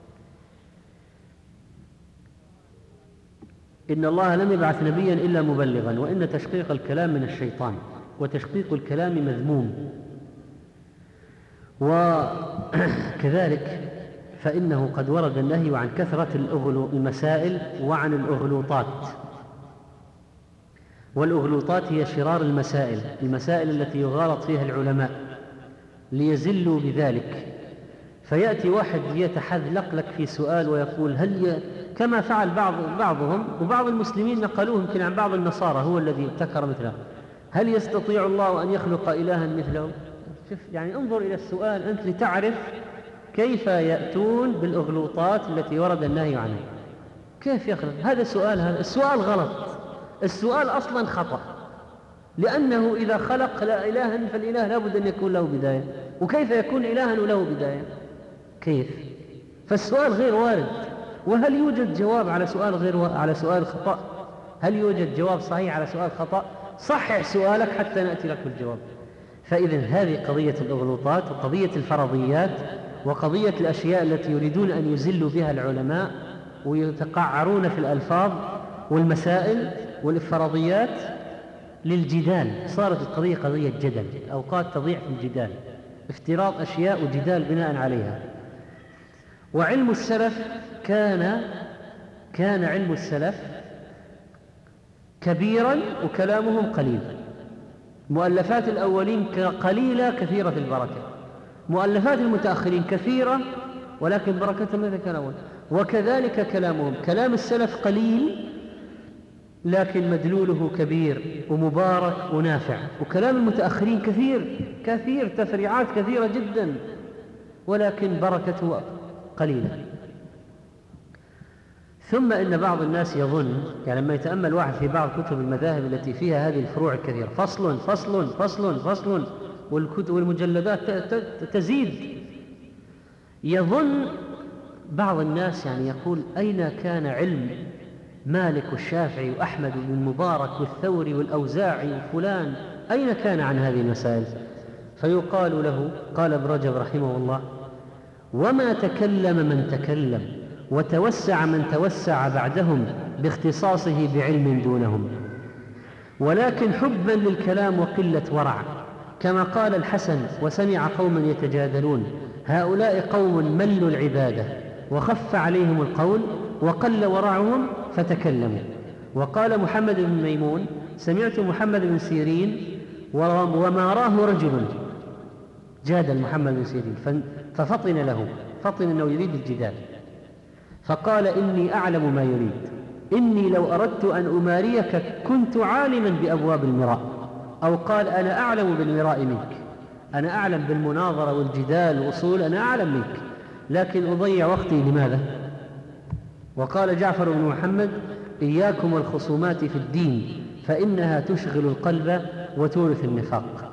إن الله لم يبعث نبيا إلا مبلغا، وإن تشقيق الكلام من الشيطان، وتشقيق الكلام مذموم. وكذلك فإنه قد ورد النهي عن كثرة المسائل وعن الأغلوطات، والأغلوطات هي شرار المسائل، المسائل التي يغالط فيها العلماء ليزلوا بذلك. فيأتي واحد يتحذلق لك في سؤال ويقول هل ي... كما فعل بعض بعضهم وبعض المسلمين نقلوه يمكن عن بعض النصارى هو الذي ابتكر مثله، هل يستطيع الله أن يخلق إلها مثله؟ شوف يعني انظر إلى السؤال أنت لتعرف كيف يأتون بالأغلوطات التي ورد النهي عنها. كيف يخلق؟ هذا سؤال، هذا السؤال غلط، السؤال أصلا خطأ، لأنه إذا خلق لا إلها فالإله لا بد أن يكون له بداية، وكيف يكون إلها وله بداية؟ كيف؟ فالسؤال غير وارد. وهل يوجد جواب على سؤال غير و... على سؤال خطأ؟ هل يوجد جواب صحيح على سؤال خطأ؟ صحح سؤالك حتى نأتي لك بالجواب. فإذا هذه قضية الأغلوطات وقضية الفرضيات وقضية الأشياء التي يريدون أن يزلوا بها العلماء ويتقعرون في الألفاظ والمسائل والفرضيات للجدال. صارت القضية قضية جدل، أوقات تضيع في الجدال، افتراض أشياء وجدال بناء عليها. وعلم السلف كان كان علم السلف كبيرا وكلامهم قليل. مؤلفات الأولين قليلة كثيرة البركة، مؤلفات المتأخرين كثيرة ولكن بركتهم مثل كلامهم. وكذلك كلامهم، كلام السلف قليل لكن مدلوله كبير ومبارك ونافع، وكلام المتأخرين كثير كثير تفريعات كثيرة جدا ولكن بركته قليلة. ثم إن بعض الناس يظن، يعني لما يتأمل واحد في بعض كتب المذاهب التي فيها هذه الفروع الكثيرة، فصل فصل فصل فصل والكتب والمجلدات تزيد، يظن بعض الناس يعني يقول أين كان علم مالك والشافعي وأحمد بن المبارك والثوري والأوزاعي وفلان، أين كان عن هذه المسائل؟ فيقال له، قال ابن رجب رحمه الله: وما تكلم من تكلم وتوسع من توسع بعدهم باختصاصه بعلم دونهم، ولكن حبا للكلام وقلة ورع، كما قال الحسن: وسمع قوما يتجادلون هؤلاء قوم ملوا العبادة وخف عليهم القول وقل ورعهم فتكلموا. وقال محمد بن ميمون: سمعت محمد بن سيرين وما راه رجل جادل محمد بن سيرين ففطن له، فطن أنه يريد الجدال، فقال: إني أعلم ما يريد، إني لو أردت أن أماريك كنت عالما بأبواب المراء، أو قال: أنا أعلم بالمراء منك، أنا أعلم بالمناظرة والجدال والأصول، أنا أعلم منك، لكن أضيع وقتي لماذا؟ وقال جعفر بن محمد: إياكم والخصومات في الدين فإنها تشغل القلب وتورث النفاق.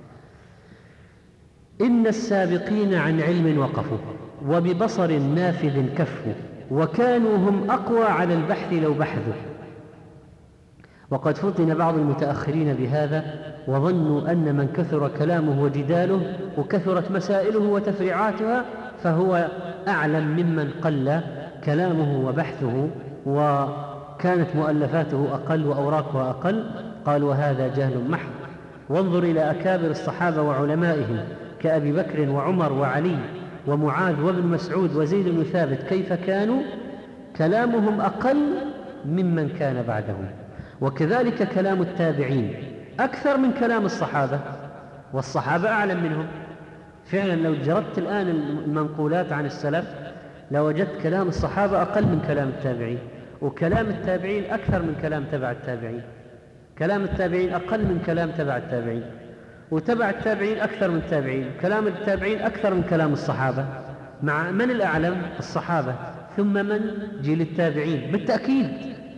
إن السابقين عن علم وقفوا وببصر نافذ كفوا، وكانوا هم أقوى على البحث لو بحثوا، وقد فتن بعض المتأخرين بهذا وظنوا أن من كثر كلامه وجداله وكثرت مسائله وتفريعاتها فهو أعلم ممن قل كلامه وبحثه وكانت مؤلفاته أقل وأوراقها أقل. قالوا وهذا جهل محض. وانظر إلى أكابر الصحابة وعلمائهم كأبي بكر وعمر وعلي ومعاذ وابن مسعود وزيد بن ثابت كيف كانوا كلامهم أقل ممن كان بعدهم. وكذلك كلام التابعين أكثر من كلام الصحابة، والصحابة أعلم منهم. فعلا لو جردت الآن المنقولات عن السلف لوجدت كلام الصحابة أقل من كلام التابعين، وكلام التابعين أكثر من كلام تبع التابعين. كلام التابعين أقل من كلام تبع التابعين، وتبع التابعين أكثر من التابعين. كلام التابعين أكثر من كلام الصحابة. مع من الأعلم؟ الصحابة، ثم من؟ جيل التابعين بالتأكيد.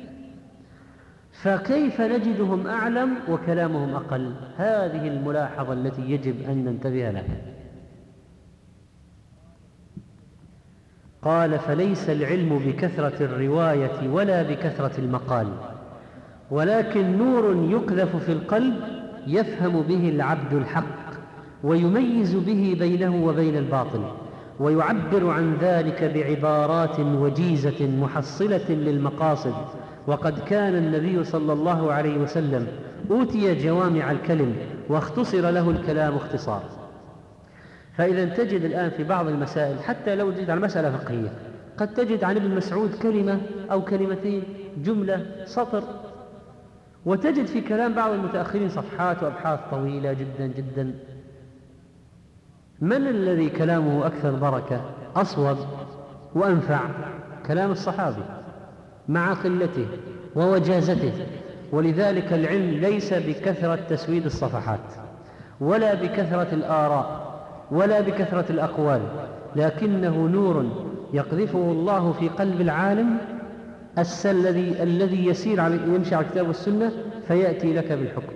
فكيف نجدهم أعلم وكلامهم أقل؟ هذه الملاحظة التي يجب أن ننتبه لها. قال فليس العلم بكثرة الرواية ولا بكثرة المقال، ولكن نور يقذف في القلب يفهم به العبد الحق ويميز به بينه وبين الباطل، ويعبر عن ذلك بعبارات وجيزة محصلة للمقاصد. وقد كان النبي صلى الله عليه وسلم أوتي جوامع الكلم واختصر له الكلام اختصار. فإذا تجد الآن في بعض المسائل حتى لو جد على مسألة فقهية قد تجد عن ابن مسعود كلمة أو كلمتين، جملة، سطر، وتجد في كلام بعض المتأخرين صفحات وأبحاث طويلة جدا جدا. من الذي كلامه أكثر بركة أصوب وأنفع؟ كلام الصحابي مع قلته ووجازته. ولذلك العلم ليس بكثرة تسويد الصفحات ولا بكثرة الآراء ولا بكثرة الأقوال، لكنه نور يقذفه الله في قلب العالم الذي الذي يسير على يمشي على الكتاب والسنة فيأتي لك بالحكم.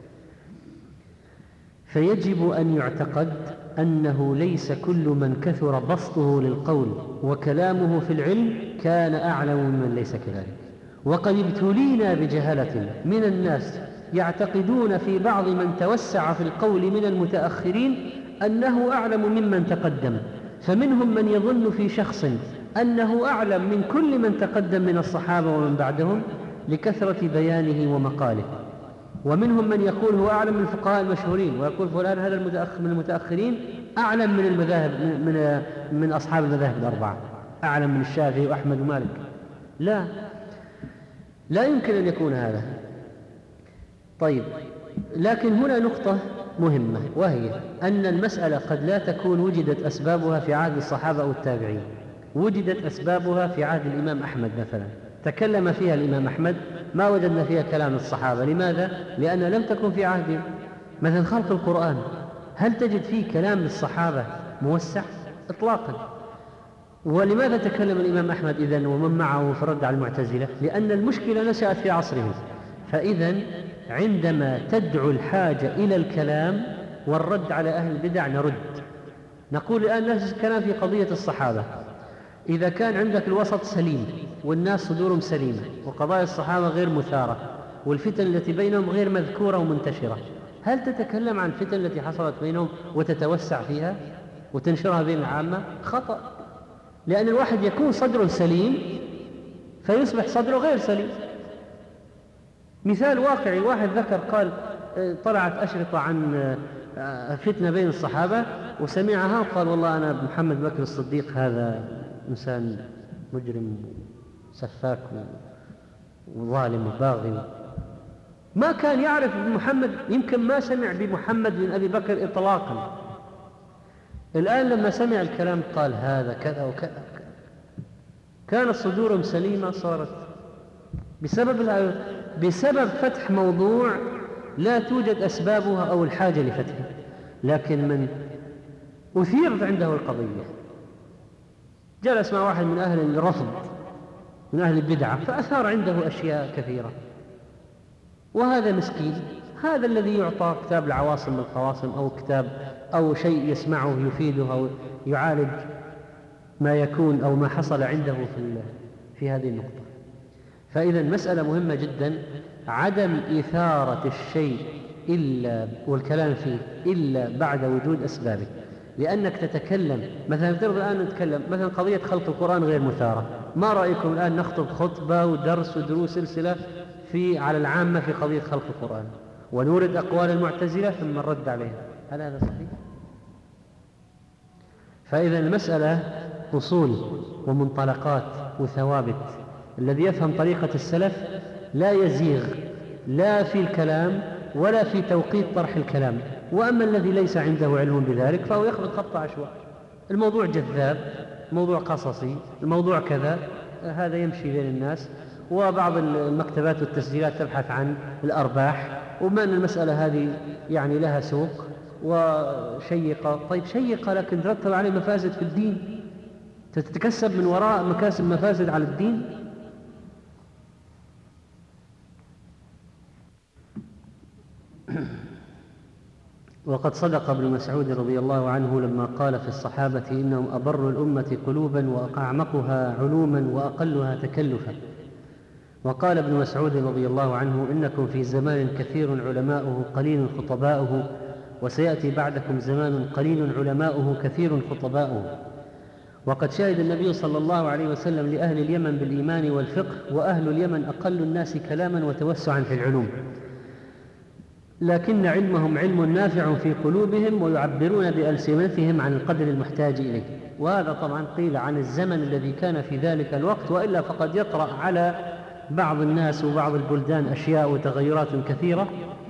فيجب أن يعتقد أنه ليس كل من كثر بسطه للقول وكلامه في العلم كان أعلم ممن ليس كذلك. وقد ابتلينا بجهلة من الناس يعتقدون في بعض من توسع في القول من المتأخرين أنه أعلم ممن تقدم، فمنهم من يظن في شخص أنه أعلم من كل من تقدم من الصحابة ومن بعدهم لكثرة بيانه ومقاله، ومنهم من يقول هو أعلم من الفقهاء المشهورين ويقول فلان هذا المتأخر من المتأخرين أعلم من المذاهب من, من أصحاب المذاهب الأربعة، أعلم من الشافعي وأحمد ومالك. لا، لا يمكن أن يكون هذا. طيب، لكن هنا نقطة مهمة، وهي أن المسألة قد لا تكون وجدت أسبابها في عهد الصحابة أو التابعين، وجدت أسبابها في عهد الإمام أحمد مثلا، تكلم فيها الإمام أحمد ما وجدنا فيها كلام الصحابة. لماذا؟ لأن لم تكن في عهد مثلا خلق القرآن. هل تجد فيه كلام للصحابة موسع؟ إطلاقا. ولماذا تكلم الإمام أحمد إذن ومن معه في الرد على المعتزلة؟ لأن المشكلة نشأت في عصره. فإذا عندما تدعو الحاجة إلى الكلام والرد على أهل البدع نرد. نقول الآن نفس الكلام في قضية الصحابة. إذا كان عندك الوسط سليم والناس صدورهم سليمة وقضايا الصحابة غير مثارة والفتن التي بينهم غير مذكورة ومنتشرة، هل تتكلم عن الفتن التي حصلت بينهم وتتوسع فيها وتنشرها بين العامة؟ خطأ. لأن الواحد يكون صدره سليم فيصبح صدره غير سليم. مثال واقعي، واحد ذكر قال طلعت أشرطة عن فتنة بين الصحابة وسمعها وقال والله أنا محمد بكر الصديق هذا إنسان مجرم سفاك وظالم وباغي. ما كان يعرف محمد، يمكن ما سمع بمحمد بن أبي بكر إطلاقا. الآن لما سمع الكلام قال هذا كذا وكذا. كانت صدورهم سليمة، صارت بسبب بسبب فتح موضوع لا توجد أسبابها أو الحاجة لفتحه، لكن من أثيرت عنده القضية جلس مع واحد من أهل الرفض من أهل البدعة فأثار عنده أشياء كثيرة، وهذا مسكين. هذا الذي يعطى كتاب العواصم والقواصم أو كتاب أو شيء يسمعه يفيده أو يعالج ما يكون أو ما حصل عنده في, في هذه النقطة. فإذا مسألة مهمة جدا عدم إثارة الشيء إلا والكلام فيه إلا بعد وجود أسبابه. لأنك تتكلم مثلا، افترض الآن نتكلم مثلا قضية خلق القرآن غير مثارة، ما رأيكم الآن نخطب خطبة ودرس ودروس سلسلة في على العامة في قضية خلق القرآن ونورد أقوال المعتزلة ثم نرد عليها؟ هل هذا صحيح؟ فإذا المسألة أصول ومنطلقات وثوابت. الذي يفهم طريقة السلف لا يزيغ لا في الكلام ولا في توقيت طرح الكلام. وأما الذي ليس عنده علم بذلك فهو يخبط خبط عشواء، الموضوع جذاب، موضوع قصصي، الموضوع كذا، هذا يمشي بين الناس. وبعض المكتبات والتسجيلات تبحث عن الأرباح، وما أن المسألة هذه يعني لها سوق وشيقة. طيب شيقة لكن ترتب عليه مفاسد في الدين، تتكسب من وراء مكاسب مفاسد على الدين. وقد صدق ابن مسعود رضي الله عنه لما قال في الصحابة إنهم أبر الأمة قلوبا وأعمقها علوما وأقلها تكلفا. وقال ابن مسعود رضي الله عنه إنكم في زمان كثير علماؤه قليل خطباؤه، وسيأتي بعدكم زمان قليل علماؤه كثير خطباؤه. وقد شهد النبي صلى الله عليه وسلم لأهل اليمن بالإيمان والفقه، وأهل اليمن أقل الناس كلاما وتوسعا في العلوم، لكن علمهم علم نافع في قلوبهم ويعبرون بألسنتهم عن القدر المحتاج إليه. وهذا طبعا قيل عن الزمن الذي كان في ذلك الوقت، وإلا فقد يطرأ على بعض الناس وبعض البلدان أشياء وتغيرات كثيرة.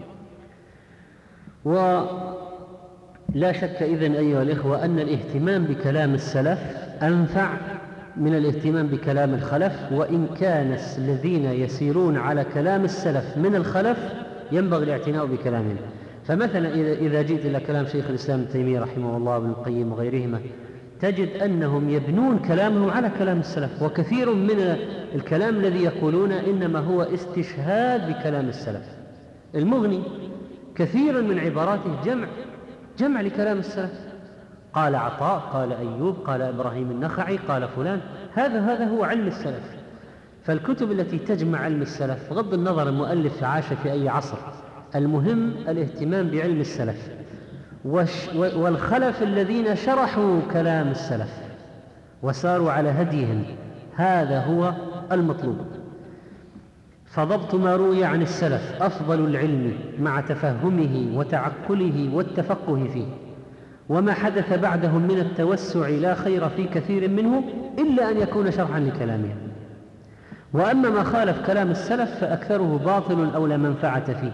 ولا شك إذن أيها الإخوة أن الاهتمام بكلام السلف أنفع من الاهتمام بكلام الخلف، وإن كان الذين يسيرون على كلام السلف من الخلف ينبغي الاعتناء بكلامهم. فمثلا إذا جئت إلى كلام شيخ الإسلام ابن تيمية رحمه الله وابن القيم وغيرهما تجد أنهم يبنون كلامهم على كلام السلف، وكثير من الكلام الذي يقولون إنما هو استشهاد بكلام السلف. المغني كثيرا من عباراته جمع جمع لكلام السلف، قال عطاء، قال أيوب، قال إبراهيم النخعي، قال فلان. هذا هذا هو علم السلف. فالكتب التي تجمع علم السلف بغض النظر المؤلف عاش في أي عصر، المهم الاهتمام بعلم السلف والخلف الذين شرحوا كلام السلف وساروا على هديهم، هذا هو المطلوب. فضبط ما روي عن السلف أفضل العلم مع تفهمه وتعقله والتفقه فيه، وما حدث بعدهم من التوسع لا خير في كثير منه إلا أن يكون شرحا لكلامهم. وأما ما خالف كلام السلف فأكثره باطل أو لا منفعة فيه.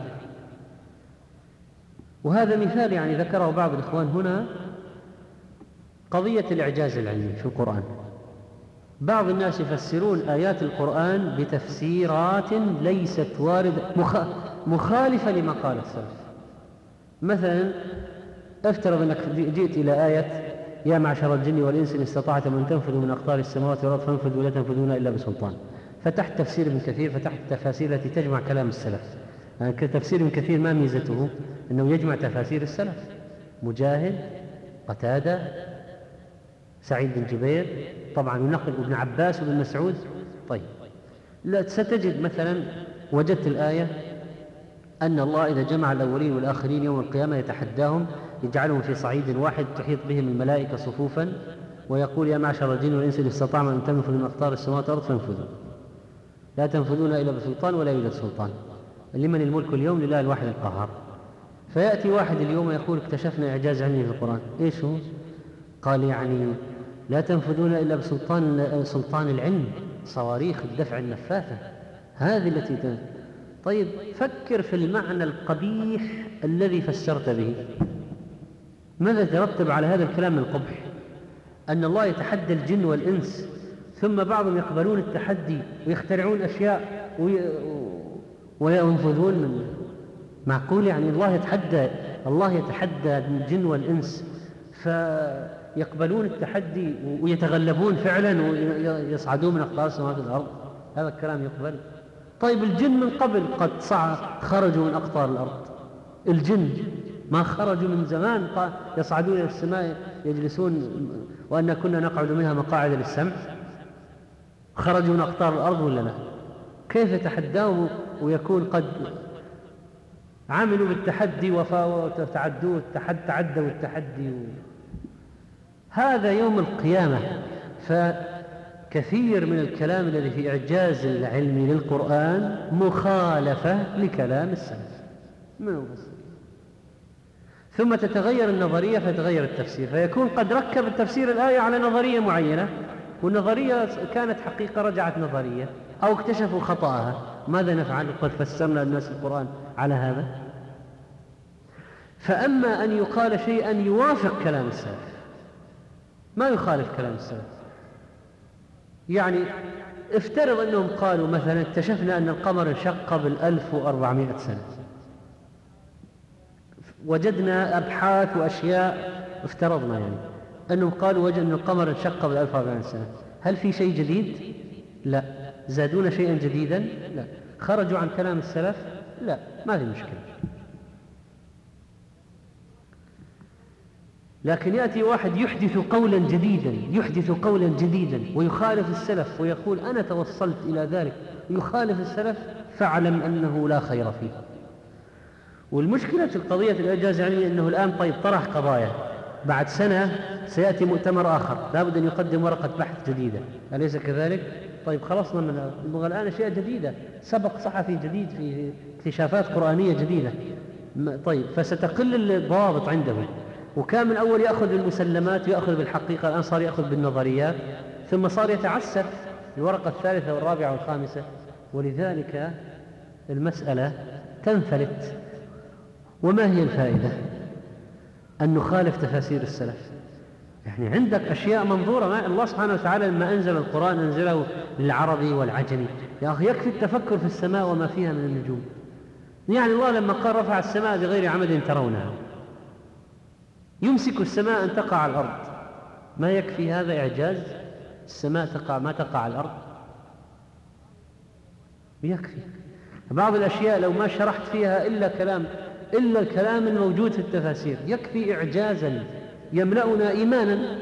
وهذا مثال يعني ذكره بعض الإخوان هنا، قضية الإعجاز العلمي في القرآن. بعض الناس يفسرون آيات القرآن بتفسيرات ليست واردة مخالفة لما قال السلف. مثلا افترض أنك جئت إلى آية يا معشر الجن والإنس إن استطعتم أن تنفذوا من أقطار السماوات والأرض فانفذوا لا تنفذون إلا بسلطان. فتحت تفسير ابن كثير، فتحت التفاسير التي تجمع كلام السلف. يعني تفسير ابن كثير ما ميزته؟ أنه يجمع تفاسير السلف، مجاهد، قتادة، سعيد بن جبير، طبعا ينقل ابن عباس وابن مسعود. طيب لا ستجد مثلا وجدت الآية أن الله إذا جمع الأولين والآخرين يوم القيامة يتحداهم يجعلهم في صعيد واحد تحيط بهم الملائكة صفوفا ويقول يا معشر الجن والإنس إن استطعتم أن تنفذوا من أقطار السماوات والأرض فانفذوا لا تنفذون إلا بسلطان ولا يوجد سلطان لمن الملك اليوم لله الواحد القهار. فيأتي واحد اليوم يقول اكتشفنا إعجاز علمي في القرآن. إيش هو؟ قال يعني لا تنفذون إلا بسلطان سلطان العلم، صواريخ الدفع النفاثة هذه التي تنفذ. طيب فكر في المعنى القبيح الذي فسرت به، ماذا ترتب على هذا الكلام القبح؟ أن الله يتحدى الجن والإنس ثم بعضهم يقبلون التحدي ويخترعون أشياء وي... وينفذون من معقول؟ يعني الله يتحدى الله يتحدى الجن والإنس فيقبلون التحدي ويتغلبون فعلا ويصعدون من أقطار السماوات والأرض؟ هذا الكلام يقبل؟ طيب الجن من قبل قد صعد خرجوا من أقطار الأرض، الجن ما خرجوا من زمان يصعدون إلى السماء يجلسون وأن كنا نقعد منها مقاعد للسمع، خرجوا من أقطار الأرض ولا لا؟ كيف يتحداهم ويكون قد عملوا بالتحدي وتعدوا تعدوا التحدي. هذا يوم القيامة. فكثير من الكلام الذي في إعجاز العلم للقرآن مخالفة لكلام السلف من بس. ثم تتغير النظرية فيتغير التفسير، فيكون قد ركب التفسير الآية على نظرية معينة، والنظرية كانت حقيقة رجعت نظرية، أو اكتشفوا خطأها. ماذا نفعل؟ قد فسرنا الناس القرآن على هذا. فأما أن يقال شيئا يوافق كلام السلف، ما يخالف كلام السلف. يعني افترض أنهم قالوا مثلا اكتشفنا أن القمر انشق قبل ألف وأربعمائة سنة، وجدنا أبحاث وأشياء، افترضنا يعني أنهم قالوا وجدنا أن القمر انشق قبل ألف وأربعمائة سنة، هل في شيء جديد؟ لا. زادون شيئا جديدا؟ لا. خرجوا عن كلام السلف؟ لا، ما في مشكلة. لكن يأتي واحد يحدث قولا جديدا يحدث قولا جديدا ويخالف السلف ويقول أنا توصلت إلى ذلك، يخالف السلف، فاعلم أنه لا خير فيه. والمشكلة في القضية الإعجاز العلمي أنه الآن طيب طرح قضايا، بعد سنة سيأتي مؤتمر آخر لابد أن يقدم ورقة بحث جديدة، أليس كذلك؟ طيب خلصنا من نبغى الآن أشياء جديدة، سبق صحفي جديد في اكتشافات قرآنية جديدة. طيب فستقل الضوابط عنده، وكان من أول يأخذ بالمسلمات ويأخذ بالحقيقة، الآن صار يأخذ بالنظريات، ثم صار يتعسف الورقة الثالثة والرابعة والخامسة. ولذلك المسألة تنفلت. وما هي الفائدة؟ أن نخالف تفاسير السلف. يعني عندك أشياء منظورة، ما الله سبحانه وتعالى لما أنزل القرآن أنزله للعربي والعجمي. يا أخي يكفي التفكر في السماء وما فيها من النجوم. يعني الله لما قال رفع السماء بغير عمد ترونها، يمسك السماء أن تقع على الأرض، ما يكفي هذا إعجاز؟ السماء تقع ما تقع على الأرض يكفي. بعض الأشياء لو ما شرحت فيها إلا كلام إلا الكلام الموجود في التفاسير يكفي إعجازا يملأنا إيمانا.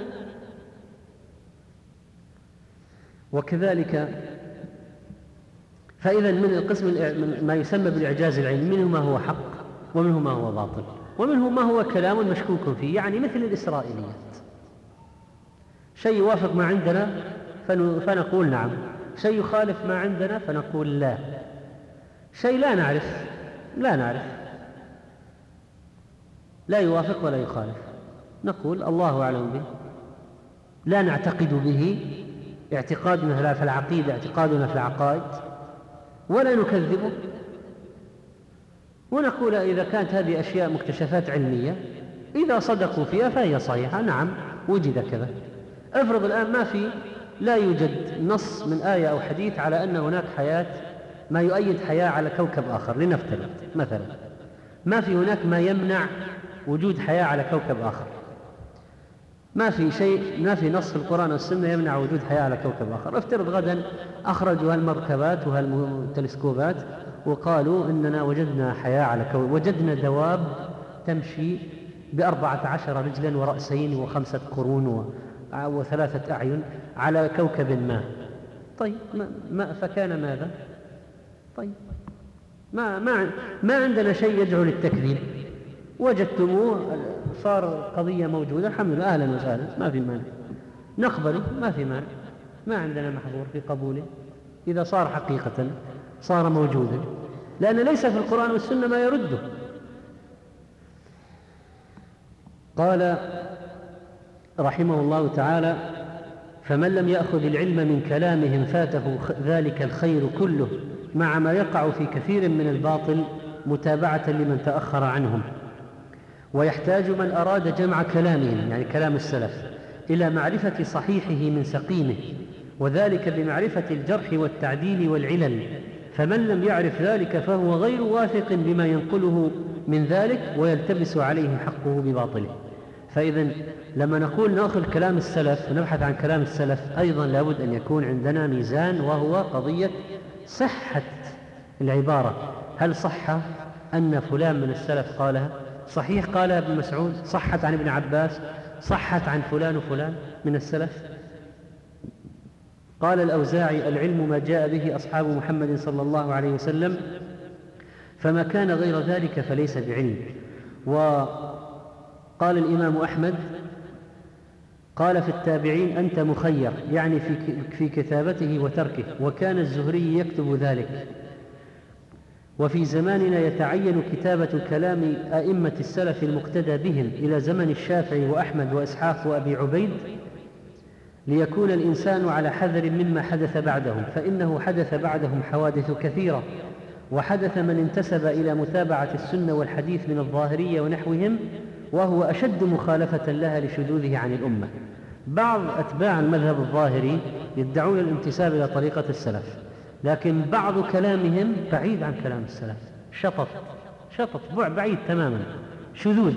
وكذلك فإذا من القسم ما يسمى بالإعجاز العلمي منه ما هو حق ومنه ما هو باطل ومنه ما هو كلام مشكوك فيه، يعني مثل الإسرائيليات، شيء يوافق ما عندنا فنقول نعم، شيء يخالف ما عندنا فنقول لا، شيء لا نعرف لا نعرف لا يوافق ولا يخالف نقول الله أعلم به، لا نعتقد به اعتقادنا في العقيدة اعتقادنا في العقائد، ولا نكذبه، ونقول إذا كانت هذه أشياء مكتشفات علمية إذا صدقوا فيها فهي صحيحة، نعم وجد كذا. افرض الآن ما في لا يوجد نص من آية أو حديث على أن هناك حياة، ما يؤيد حياة على كوكب آخر، لنفترض مثلا ما في هناك ما يمنع وجود حياة على كوكب آخر، ما في شيء، ما في نص في القرآن والسنة يمنع وجود حياة على كوكب آخر. افترض غدا أخرجوا هالمركبات وهالتلسكوبات وقالوا إننا وجدنا حياة على كوكب، وجدنا دواب تمشي بأربعة عشر رجلا ورأسين وخمسة قرون وثلاثة أعين على كوكب ما. طيب ما ما فكان ماذا؟ طيب ما ما ما عندنا شيء يدعو للتكذيب، وجدتموه صار قضية موجودة، الحمد لله أهلا وسهلا، ما في مانع نقبله، ما في مانع، ما عندنا محظور في قبوله إذا صار حقيقة صار موجودا، لأن ليس في القرآن والسنة ما يرده. قال رحمه الله تعالى: فمن لم يأخذ العلم من كلامهم فاته ذلك الخير كله مع ما يقع في كثير من الباطل متابعة لمن تأخر عنهم. ويحتاج من أراد جمع كلامهم يعني كلام السلف إلى معرفة صحيحه من سقيمه، وذلك بمعرفة الجرح والتعديل والعلل، فمن لم يعرف ذلك فهو غير واثق بما ينقله من ذلك ويلتبس عليه حقه بباطله. فإذا لما نقول نأخذ كلام السلف ونبحث عن كلام السلف أيضا لابد أن يكون عندنا ميزان، وهو قضية صحة العبارة. هل صح أن فلان من السلف قالها؟ صحيح قالها ابن مسعود؟ صحت عن ابن عباس؟ صحت عن فلان وفلان من السلف؟ قال الأوزاعي: العلم ما جاء به أصحاب محمد صلى الله عليه وسلم فما كان غير ذلك فليس بعلم. وقال الإمام أحمد قال في التابعين: أنت مخير، يعني في في كتابته وتركه، وكان الزهري يكتب ذلك. وفي زماننا يتعين كتابة كلام أئمة السلف المقتدى بهم إلى زمن الشافعي وأحمد وإسحاق وأبي عبيد، ليكون الإنسان على حذر مما حدث بعدهم، فإنه حدث بعدهم حوادث كثيرة، وحدث من انتسب إلى متابعة السنة والحديث من الظاهرية ونحوهم، وهو أشد مخالفة لها لشذوذه عن الأمة. بعض أتباع المذهب الظاهري يدعون الانتساب إلى طريقة السلف، لكن بعض كلامهم بعيد عن كلام السلف، شطط شطط بعيد تماما، شذوذ.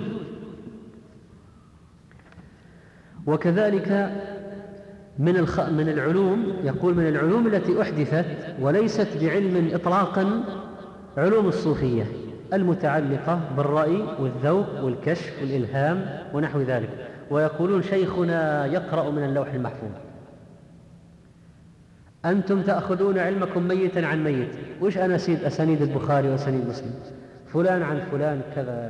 وكذلك من الخ... من العلوم، يقول من العلوم التي أحدثت وليست بعلم إطلاقا علوم الصوفية المتعلقة بالرأي والذوق والكشف والإلهام ونحو ذلك. ويقولون: شيخنا يقرأ من اللوح المحفوظ، أنتم تأخذون علمكم ميتا عن ميت. وش أناسيد أسانيد البخاري وأسانيد مسلم؟ فلان عن فلان كذا،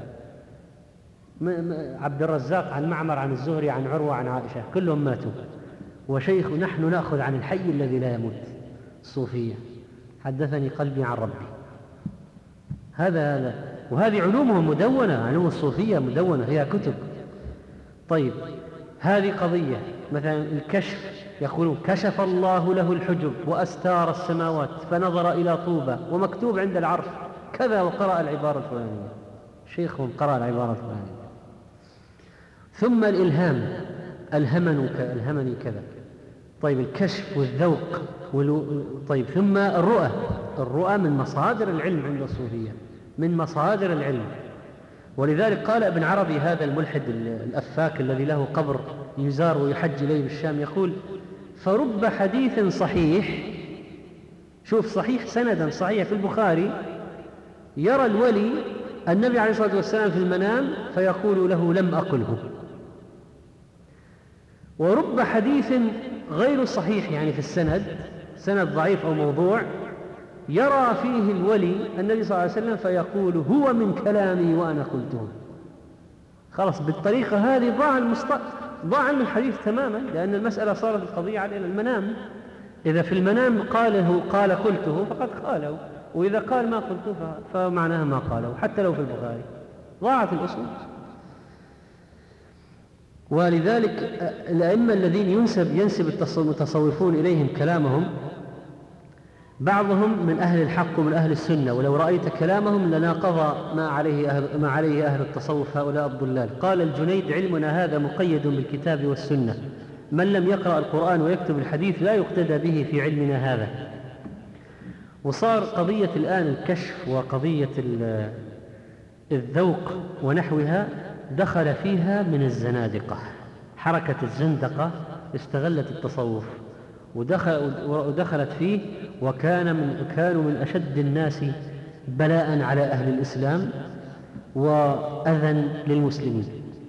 عبد الرزاق عن معمر عن الزهري عن عروة عن عائشة، كلهم ماتوا. وشيخ نحن نأخذ عن الحي الذي لا يموت، الصوفية. حدثني قلبي عن ربي. هذا هذا وهذه علومهم مدونة، علوم الصوفية مدونة، فيها كتب. طيب، هذه قضية. مثلا الكشف، يقولون: كشف الله له الحجب وأستار السماوات فنظر إلى طوبى ومكتوب عند العرش كذا، وقرأ العبارة الفلانية، شيخهم قرأ العبارة الفلانية. ثم الإلهام، ألهمني ألهمني كذا. طيب، الكشف والذوق والو... طيب، ثم الرؤى. الرؤى من مصادر العلم عند الصوفية، من مصادر العلم. ولذلك قال ابن عربي هذا الملحد الأفاك الذي له قبر يزار ويحج إليه بالشام، يقول: فرب حديث صحيح، شوف صحيح سندا صحيح في البخاري، يرى الولي النبي عليه الصلاة والسلام في المنام فيقول له: لم أقله. ورب حديث غير صحيح، يعني في السند، سند ضعيف أو موضوع، يرى فيه الولي النبي صلى الله عليه وسلم فيقول: هو من كلامي وأنا قلته. خلاص، بالطريقة هذه ضاع المست... ضاع من الحديث تماما، لأن المسألة صارت القضية على المنام. إذا في المنام قاله قال قلته فقد قاله، وإذا قال ما قلته فمعناها ما قاله، حتى لو في البخاري. ضاعت الأصول. ولذلك الأئمة الذين ينسب ينسب المتصوفون إليهم كلامهم، بعضهم من أهل الحق ومن أهل السنة، ولو رأيت كلامهم لناقض ما عليه أهل, ما عليه أهل التصوف هؤلاء الضلال. قال الجنيد: علمنا هذا مقيد بالكتاب والسنة، من لم يقرأ القرآن ويكتب الحديث لا يقتدى به في علمنا هذا. وصار قضية الآن الكشف وقضية الذوق ونحوها دخل فيها من الزنادقة. حركة الزندقة استغلت التصوف ودخل ودخلت فيه، وكان من كانوا من أشد الناس بلاء على أهل الإسلام وأذى للمسلمين.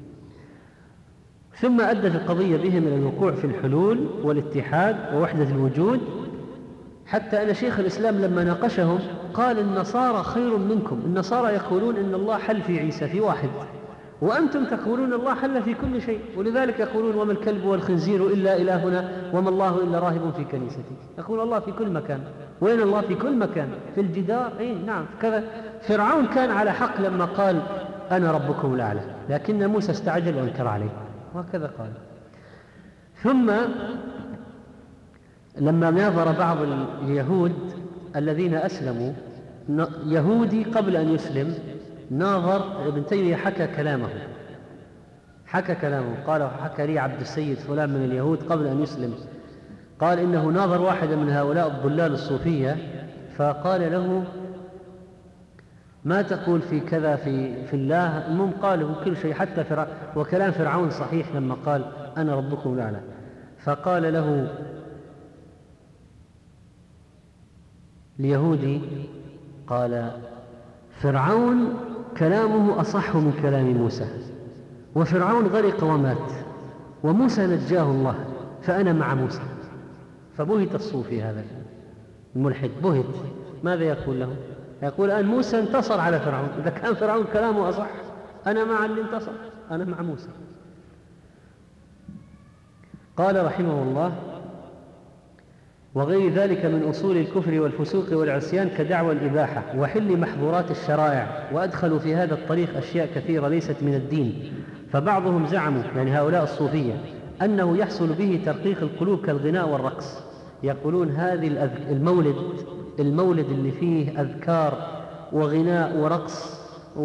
ثم أدت القضية بهم إلى الوقوع في الحلول والاتحاد ووحدة الوجود، حتى أن شيخ الإسلام لما ناقشهم قال: النصارى خير منكم، النصارى يقولون إن الله حل في عيسى في واحد، وأنتم تقولون الله حل في كل شيء، ولذلك يقولون: وما الكلب والخنزير إلا إلهنا وما الله إلا راهب في كنيستي. يقول الله في كل مكان. وين الله في كل مكان؟ في الجدار. إيه نعم كذا. فرعون كان على حق لما قال: أنا ربكم الأعلى، لكن موسى استعجل وانكر عليه، وهكذا قال. ثم لما ناظر بعض اليهود الذين أسلموا، يهودي قبل أن يسلم ناظر ابن تيمية، حكى كلامه حكى كلامه قال: حكى لي عبد السيد فلان من اليهود قبل أن يسلم، قال إنه ناظر واحدا من هؤلاء الضلال الصوفية فقال له: ما تقول في كذا في, في الله؟ المهم قاله كل شيء حتى فرع، وكلام فرعون صحيح لما قال: أنا ربكم الأعلى. فقال له اليهودي، قال: فرعون كلامه أصح من كلام موسى، وفرعون غرق ومات، وموسى نجاه الله، فأنا مع موسى. فبهت الصوفي هذا الملحد، بهت. ماذا يقول له؟ يقول أن موسى انتصر على فرعون. إذا كان فرعون كلامه أصح أنا مع اللي انتصر، أنا مع موسى. قال رحمه الله: وغير ذلك من أصول الكفر والفسوق والعصيان كدعوى الإباحة وحل محظورات الشرائع، وأدخلوا في هذا الطريق أشياء كثيرة ليست من الدين. فبعضهم زعموا، يعني هؤلاء الصوفية، أنه يحصل به ترقيق القلوب كالغناء والرقص. يقولون هذه المولد المولد اللي فيه أذكار وغناء ورقص،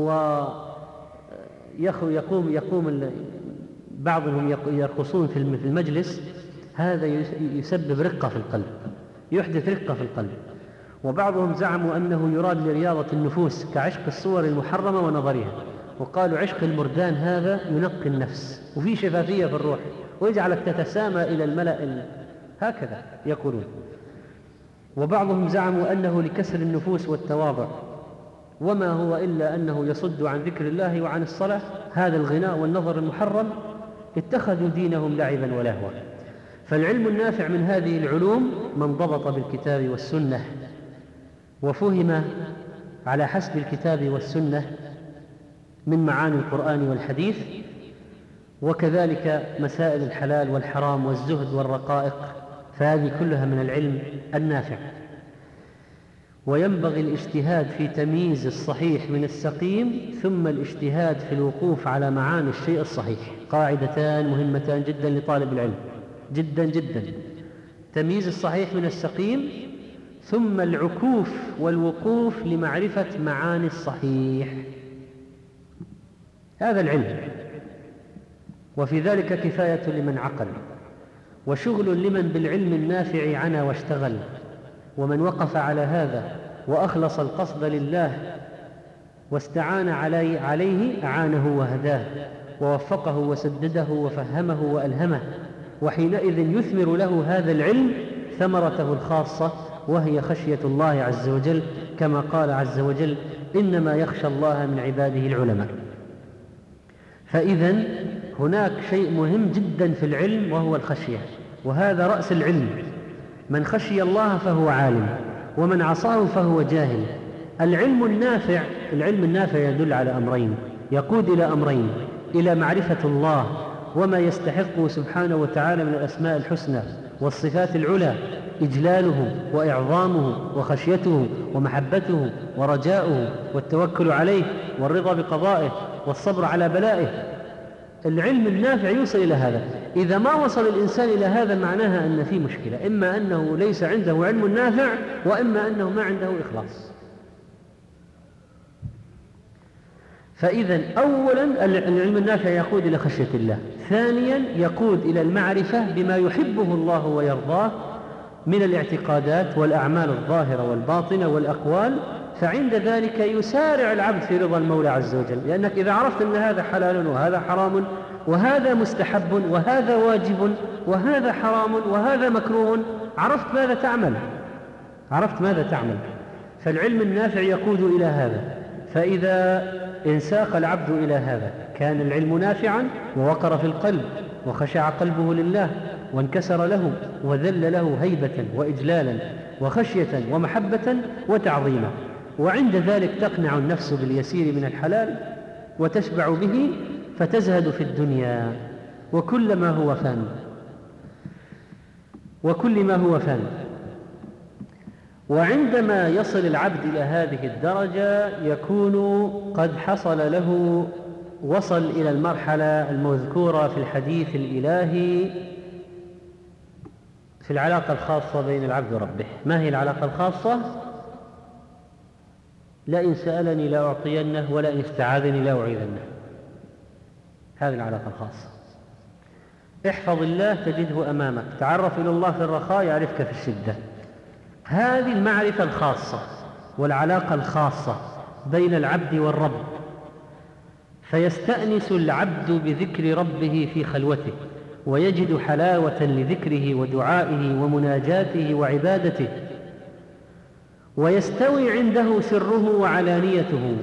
ويقوم يقوم بعضهم يرقصون في المجلس، هذا يسبب رقة في القلب، يحدث رقة في القلب. وبعضهم زعموا أنه يراد لرياضة النفوس كعشق الصور المحرمة ونظرها، وقالوا عشق المردان هذا ينقي النفس وفي شفافية في الروح ويجعلك تتسامى إلى الملأ، هكذا يقولون. وبعضهم زعموا أنه لكسر النفوس والتواضع، وما هو إلا أنه يصد عن ذكر الله وعن الصلاة. هذا الغناء والنظر المحرم اتخذوا دينهم لعبا ولهوا. فالعلم النافع من هذه العلوم من ضبط بالكتاب والسنة وفهم على حسب الكتاب والسنة من معاني القرآن والحديث، وكذلك مسائل الحلال والحرام والزهد والرقائق، فهذه كلها من العلم النافع. وينبغي الاجتهاد في تمييز الصحيح من السقيم، ثم الاجتهاد في الوقوف على معاني الشيء الصحيح. قاعدتان مهمتان جدا لطالب العلم، جدا جدا: تمييز الصحيح من السقيم، ثم العكوف والوقوف لمعرفة معاني الصحيح. هذا العلم، وفي ذلك كفاية لمن عقل، وشغل لمن بالعلم النافع عنا واشتغل. ومن وقف على هذا وأخلص القصد لله واستعان عليه, عليه أعانه وهداه ووفقه وسدده وفهمه وألهمه، وحينئذ يثمر له هذا العلم ثمرته الخاصة، وهي خشية الله عز وجل، كما قال عز وجل: إنما يخشى الله من عباده العلماء. فإذن هناك شيء مهم جدا في العلم وهو الخشية، وهذا رأس العلم. من خشي الله فهو عالم، ومن عصاه فهو جاهل. العلم النافع العلم النافع يدل على أمرين، يقود إلى أمرين: إلى معرفة الله وما يستحقه سبحانه وتعالى من الأسماء الحسنى والصفات العلى، إجلاله وإعظامه وخشيته ومحبته ورجاؤه والتوكل عليه والرضا بقضائه والصبر على بلائه. العلم النافع يوصل إلى هذا. إذا ما وصل الإنسان إلى هذا معناها أن في مشكلة، إما أنه ليس عنده علم نافع، وإما أنه ما عنده إخلاص. فإذا أولا العلم النافع يقود إلى خشية الله، ثانيا يقود إلى المعرفة بما يحبه الله ويرضاه من الاعتقادات والأعمال الظاهرة والباطنة والأقوال، فعند ذلك يسارع العبد في رضا المولى عز وجل. لأنك إذا عرفت أن هذا حلال وهذا حرام وهذا مستحب وهذا واجب وهذا حرام وهذا مكروه، عرفت ماذا تعمل عرفت ماذا تعمل فالعلم النافع يقود إلى هذا. فإذا انساق العبد إلى هذا كان العلم نافعا ووقر في القلب وخشع قلبه لله وانكسر له وذل له هيبة وإجلالا وخشية ومحبة وتعظيما. وعند ذلك تقنع النفس باليسير من الحلال وتشبع به، فتزهد في الدنيا وكل ما هو فان وكل ما هو فان وعندما يصل العبد إلى هذه الدرجة يكون قد حصل له وصل إلى المرحلة المذكورة في الحديث الإلهي في العلاقة الخاصة بين العبد وربه. ما هي العلاقة الخاصة؟ لئن سألني لأعطينه ولئن استعاذني لأعيذنه. هذه العلاقة الخاصة. احفظ الله تجده أمامك، تعرف إلى الله في الرخاء يعرفك في الشدة. هذه المعرفة الخاصة والعلاقة الخاصة بين العبد والرب، فيستأنس العبد بذكر ربه في خلوته، ويجد حلاوة لذكره ودعائه ومناجاته وعبادته، ويستوي عنده سره وعلانيته،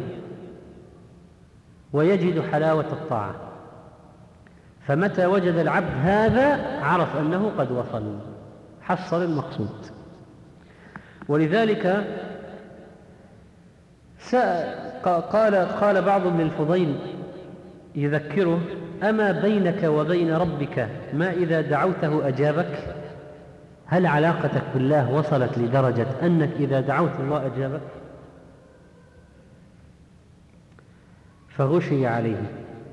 ويجد حلاوة الطاعة. فمتى وجد العبد هذا عرف أنه قد وصل، حصل المقصود. ولذلك قال قال بعضهم للفضيل يذكره: أما بينك وبين ربك ما إذا دعوته أجابك؟ هل علاقتك بالله وصلت لدرجة أنك إذا دعوت الله أجابك؟ فغشي عليه.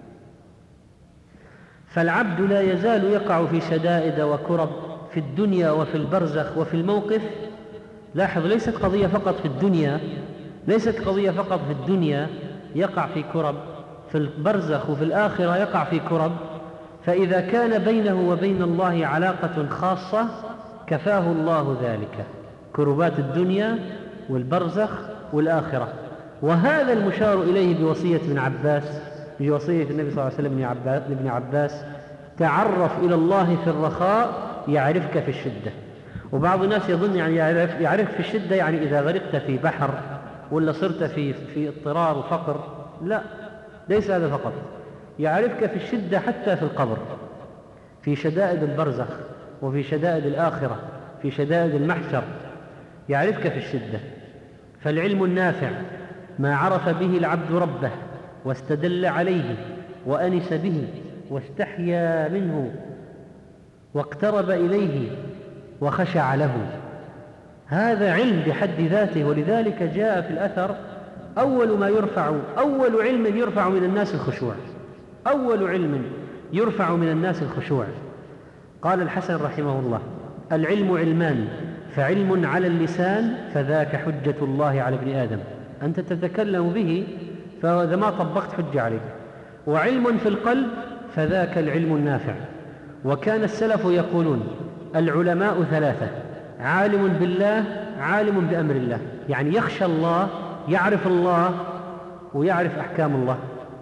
فالعبد لا يزال يقع في شدائد وكرب في الدنيا وفي البرزخ وفي الموقف. لاحظ، ليست قضية فقط في الدنيا ليست قضية فقط في الدنيا يقع في كرب، في البرزخ وفي الآخرة يقع في كرب. فإذا كان بينه وبين الله علاقة خاصة كفاه الله ذلك، كربات الدنيا والبرزخ والآخرة. وهذا المشار إليه بوصية ابن عباس بوصية النبي صلى الله عليه وسلم لابن عباس: تعرف إلى الله في الرخاء يعرفك في الشدة. وبعض الناس يظن يعني يعرف, يعرف في الشدة يعني إذا غرقت في بحر ولا صرت في, في اضطرار وفقر. لا، ليس هذا فقط، يعرفك في الشدة حتى في القبر، في شدائد البرزخ وفي شدائد الآخرة، في شدائد المحشر يعرفك في الشدة. فالعلم النافع ما عرف به العبد ربه واستدل عليه وأنس به واستحيا منه واقترب إليه وخشع له، هذا علم بحد ذاته. ولذلك جاء في الأثر: أول ما يرفع أول علم يرفع من الناس الخشوع. أول علم يرفع من الناس الخشوع. قال الحسن رحمه الله: العلم علمان، فعلم على اللسان فذاك حجة الله على ابن آدم، أنت تتكلم به فإذا ما طبقت حجة عليك. وعلم في القلب فذاك العلم النافع. وكان السلف يقولون: العلماء ثلاثة: عالم بالله، عالم بأمر الله، يعني يخشى الله، يعرف الله ويعرف أحكام الله.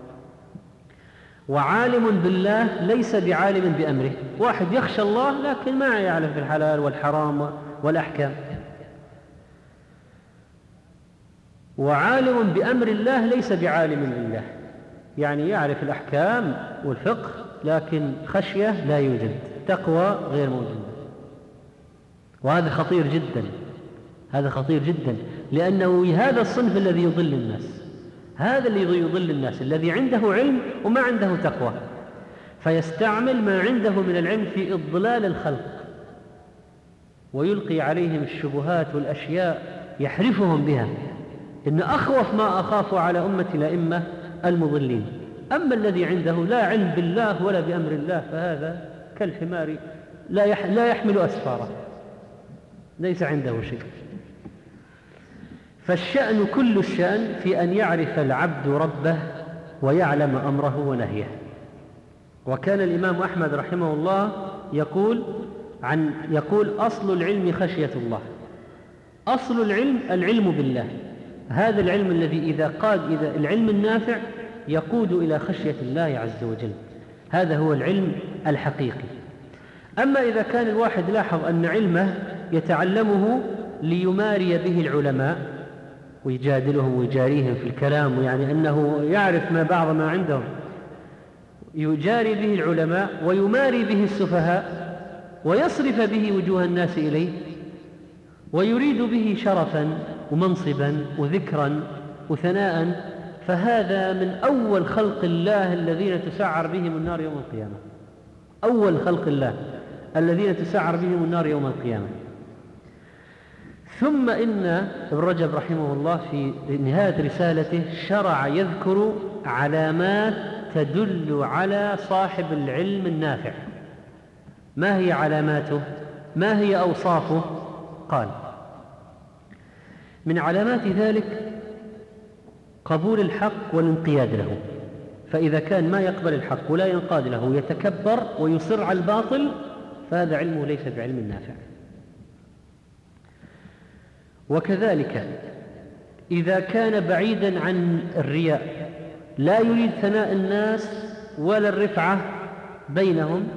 وعالم بالله ليس بعالم بأمره، واحد يخشى الله لكن ما يعلم في الحلال والحرام والأحكام. وعالم بأمر الله ليس بعالم لله، يعني يعرف الأحكام والفقه لكن خشية لا يوجد، تقوى غير موجودة. وهذا خطير جدا، هذا خطير جدا، لأنه هذا الصنف الذي يضل الناس، هذا الذي يضل الناس، الذي عنده علم وما عنده تقوى، فيستعمل ما عنده من العلم في إضلال الخلق ويلقي عليهم الشبهات والأشياء يحرفهم بها. إن أخوف ما أخاف على أمة الأئمة المضلين. أما الذي عنده لا علم بالله ولا بأمر الله فهذا كالحمار لا يحمل أسفاره، ليس عنده شيء. فالشأن كل الشأن في أن يعرف العبد ربه ويعلم أمره ونهيه. وكان الإمام أحمد رحمه الله يقول عن يقول أصل العلم خشية الله. أصل العلم العلم بالله، هذا العلم الذي إذا قاد إذا العلم النافع يقود إلى خشية الله عز وجل، هذا هو العلم الحقيقي. أما إذا كان الواحد لاحظ أن علمه يتعلمه ليماري به العلماء ويجادلهم ويجاريهم في الكلام، يعني أنه يعرف ما بعض ما عندهم، يجاري به العلماء ويماري به السفهاء ويصرف به وجوه الناس إليه ويريد به شرفا ومنصبا وذكرا وثناء، فهذا من أول خلق الله الذين تسعر بهم النار يوم القيامة. أول خلق الله الذين تسعر بهم النار يوم القيامة. ثم إن ابن رجب رحمه الله في نهاية رسالته شرع يذكر علامات تدل على صاحب العلم النافع. ما هي علاماته؟ ما هي أوصافه؟ قال: من علامات ذلك قبول الحق والانقياد له، فإذا كان ما يقبل الحق ولا ينقاد له يتكبر ويصر على الباطل فهذا علمه ليس بعلم نافع. وكذلك إذا كان بعيدا عن الرياء، لا يريد ثناء الناس ولا الرفعة بينهم،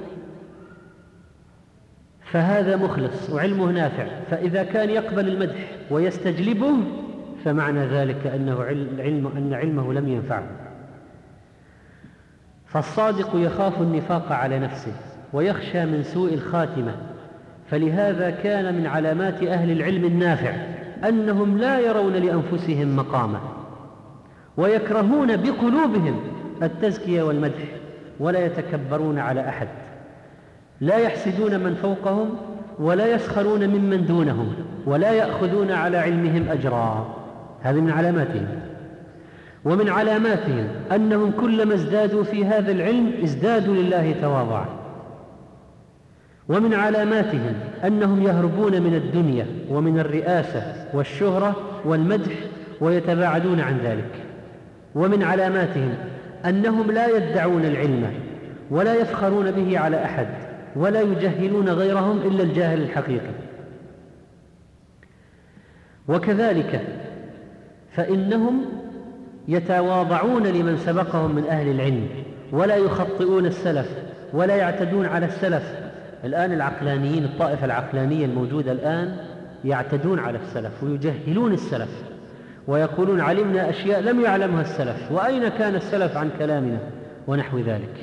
فهذا مخلص وعلمه نافع. فإذا كان يقبل المدح ويستجلبه فمعنى ذلك أنه علم أن علمه لم ينفعه. فالصادق يخاف النفاق على نفسه ويخشى من سوء الخاتمة، فلهذا كان من علامات أهل العلم النافع أنهم لا يرون لأنفسهم مقامة ويكرهون بقلوبهم التزكية والمدح، ولا يتكبرون على أحد، لا يحسدون من فوقهم ولا يسخرون ممن دونهم، ولا يأخذون على علمهم أجرا. هذه من علاماتهم. ومن علاماتهم أنهم كلما ازدادوا في هذا العلم ازدادوا لله تواضعا. ومن علاماتهم أنهم يهربون من الدنيا ومن الرئاسة والشهرة والمدح ويتباعدون عن ذلك. ومن علاماتهم أنهم لا يدعون العلم ولا يفخرون به على أحد ولا يجهلون غيرهم إلا الجاهل الحقيقي. وكذلك فإنهم يتواضعون لمن سبقهم من أهل العلم ولا يخطئون السلف ولا يعتدون على السلف. الآن العقلانيين، الطائفة العقلانية الموجودة الآن، يعتدون على السلف ويجهلون السلف ويقولون علمنا أشياء لم يعلمها السلف، وأين كان السلف عن كلامنا ونحو ذلك.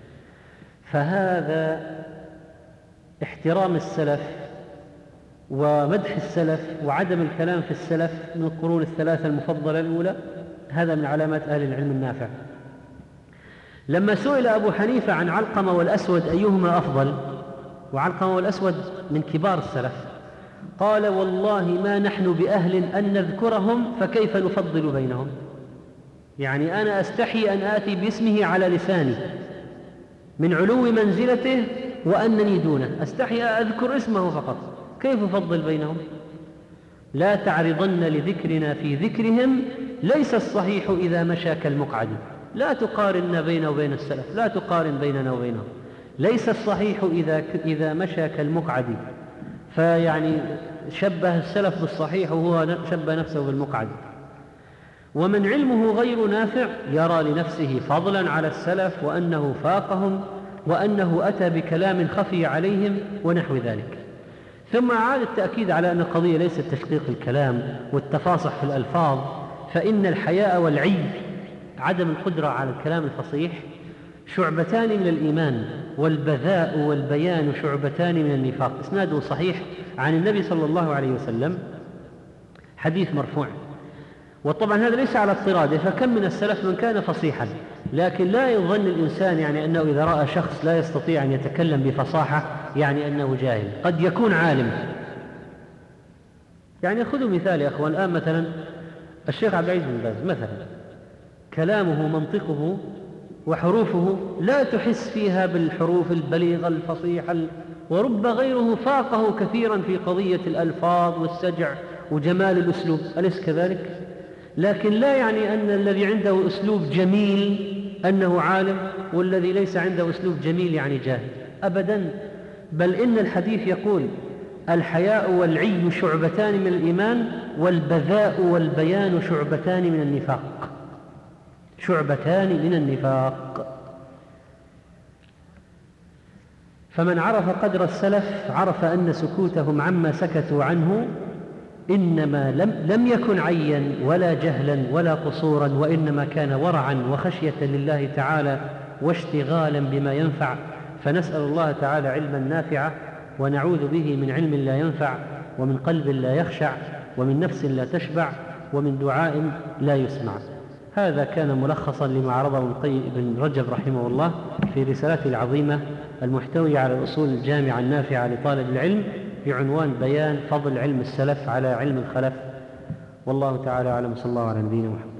فهذا احترام السلف ومدح السلف وعدم الكلام في السلف من القرون الثلاثة المفضلة الأولى، هذا من علامات أهل العلم النافع. لما سئل أبو حنيفة عن علقمة والأسود أيهما أفضل، وعلقمة والأسود من كبار السلف، قال والله ما نحن بأهل أن نذكرهم فكيف نفضل بينهم. يعني أنا أستحي أن آتي باسمه على لساني من علو منزلته وأنني دونه، أستحي أذكر اسمه فقط، كيف أفضل بينهم؟ لا تعرضن لذكرنا في ذكرهم، ليس الصحيح إذا مشى كالمقعد. لا تقارن بينه وبين السلف، لا تقارن بيننا وبينهم. ليس الصحيح إذا, إذا مشى كالمقعد، فيعني شبه السلف بالصحيح وهو شبه نفسه بالمقعد. ومن علمه غير نافع يرى لنفسه فضلا على السلف وأنه فاقهم وأنه أتى بكلام خفي عليهم ونحو ذلك. ثم أعاد التأكيد على أن القضية ليست تشقيق الكلام والتفاصح في الألفاظ، فإن الحياء والعي، عدم القدرة على الكلام الفصيح، شعبتان من الإيمان، والبذاء والبيان شعبتان من النفاق. إسناده صحيح عن النبي صلى الله عليه وسلم، حديث مرفوع. وطبعا هذا ليس على اضطراده، فكم من السلف من كان فصيحا، لكن لا يظن الإنسان يعني أنه إذا رأى شخص لا يستطيع أن يتكلم بفصاحة يعني أنه جاهل. قد يكون عالم. يعني خذوا مثال يا أخوان، الآن مثلا الشيخ عبد العزيز بن باز مثلا، كلامه منطقه وحروفه لا تحس فيها بالحروف البليغة الفصيحة، ورب غيره فاقه كثيرا في قضية الألفاظ والسجع وجمال الأسلوب، أليس كذلك؟ لكن لا يعني أن الذي عنده أسلوب جميل أنه عالم، والذي ليس عنده أسلوب جميل يعني جاهل، أبدا. بل إن الحديث يقول الحياء والعي شعبتان من الإيمان، والبذاء والبيان شعبتان من النفاق، شعبتان من النفاق. فمن عرف قدر السلف عرف أن سكوتهم عما سكتوا عنه إنما لم, لم يكن عيا ولا جهلا ولا قصورا، وإنما كان ورعا وخشية لله تعالى واشتغالا بما ينفع. فنسأل الله تعالى علما نافعا، ونعوذ به من علم لا ينفع، ومن قلب لا يخشع، ومن نفس لا تشبع، ومن دعاء لا يسمع. هذا كان ملخصا لما عرضه ابن رجب رحمه الله في رسالته العظيمة المحتوية على الأصول الجامعة النافعة لطالب العلم، بعنوان بيان فضل علم السلف على علم الخلف. والله تعالى أعلم، صلى الله على نبينا محمد.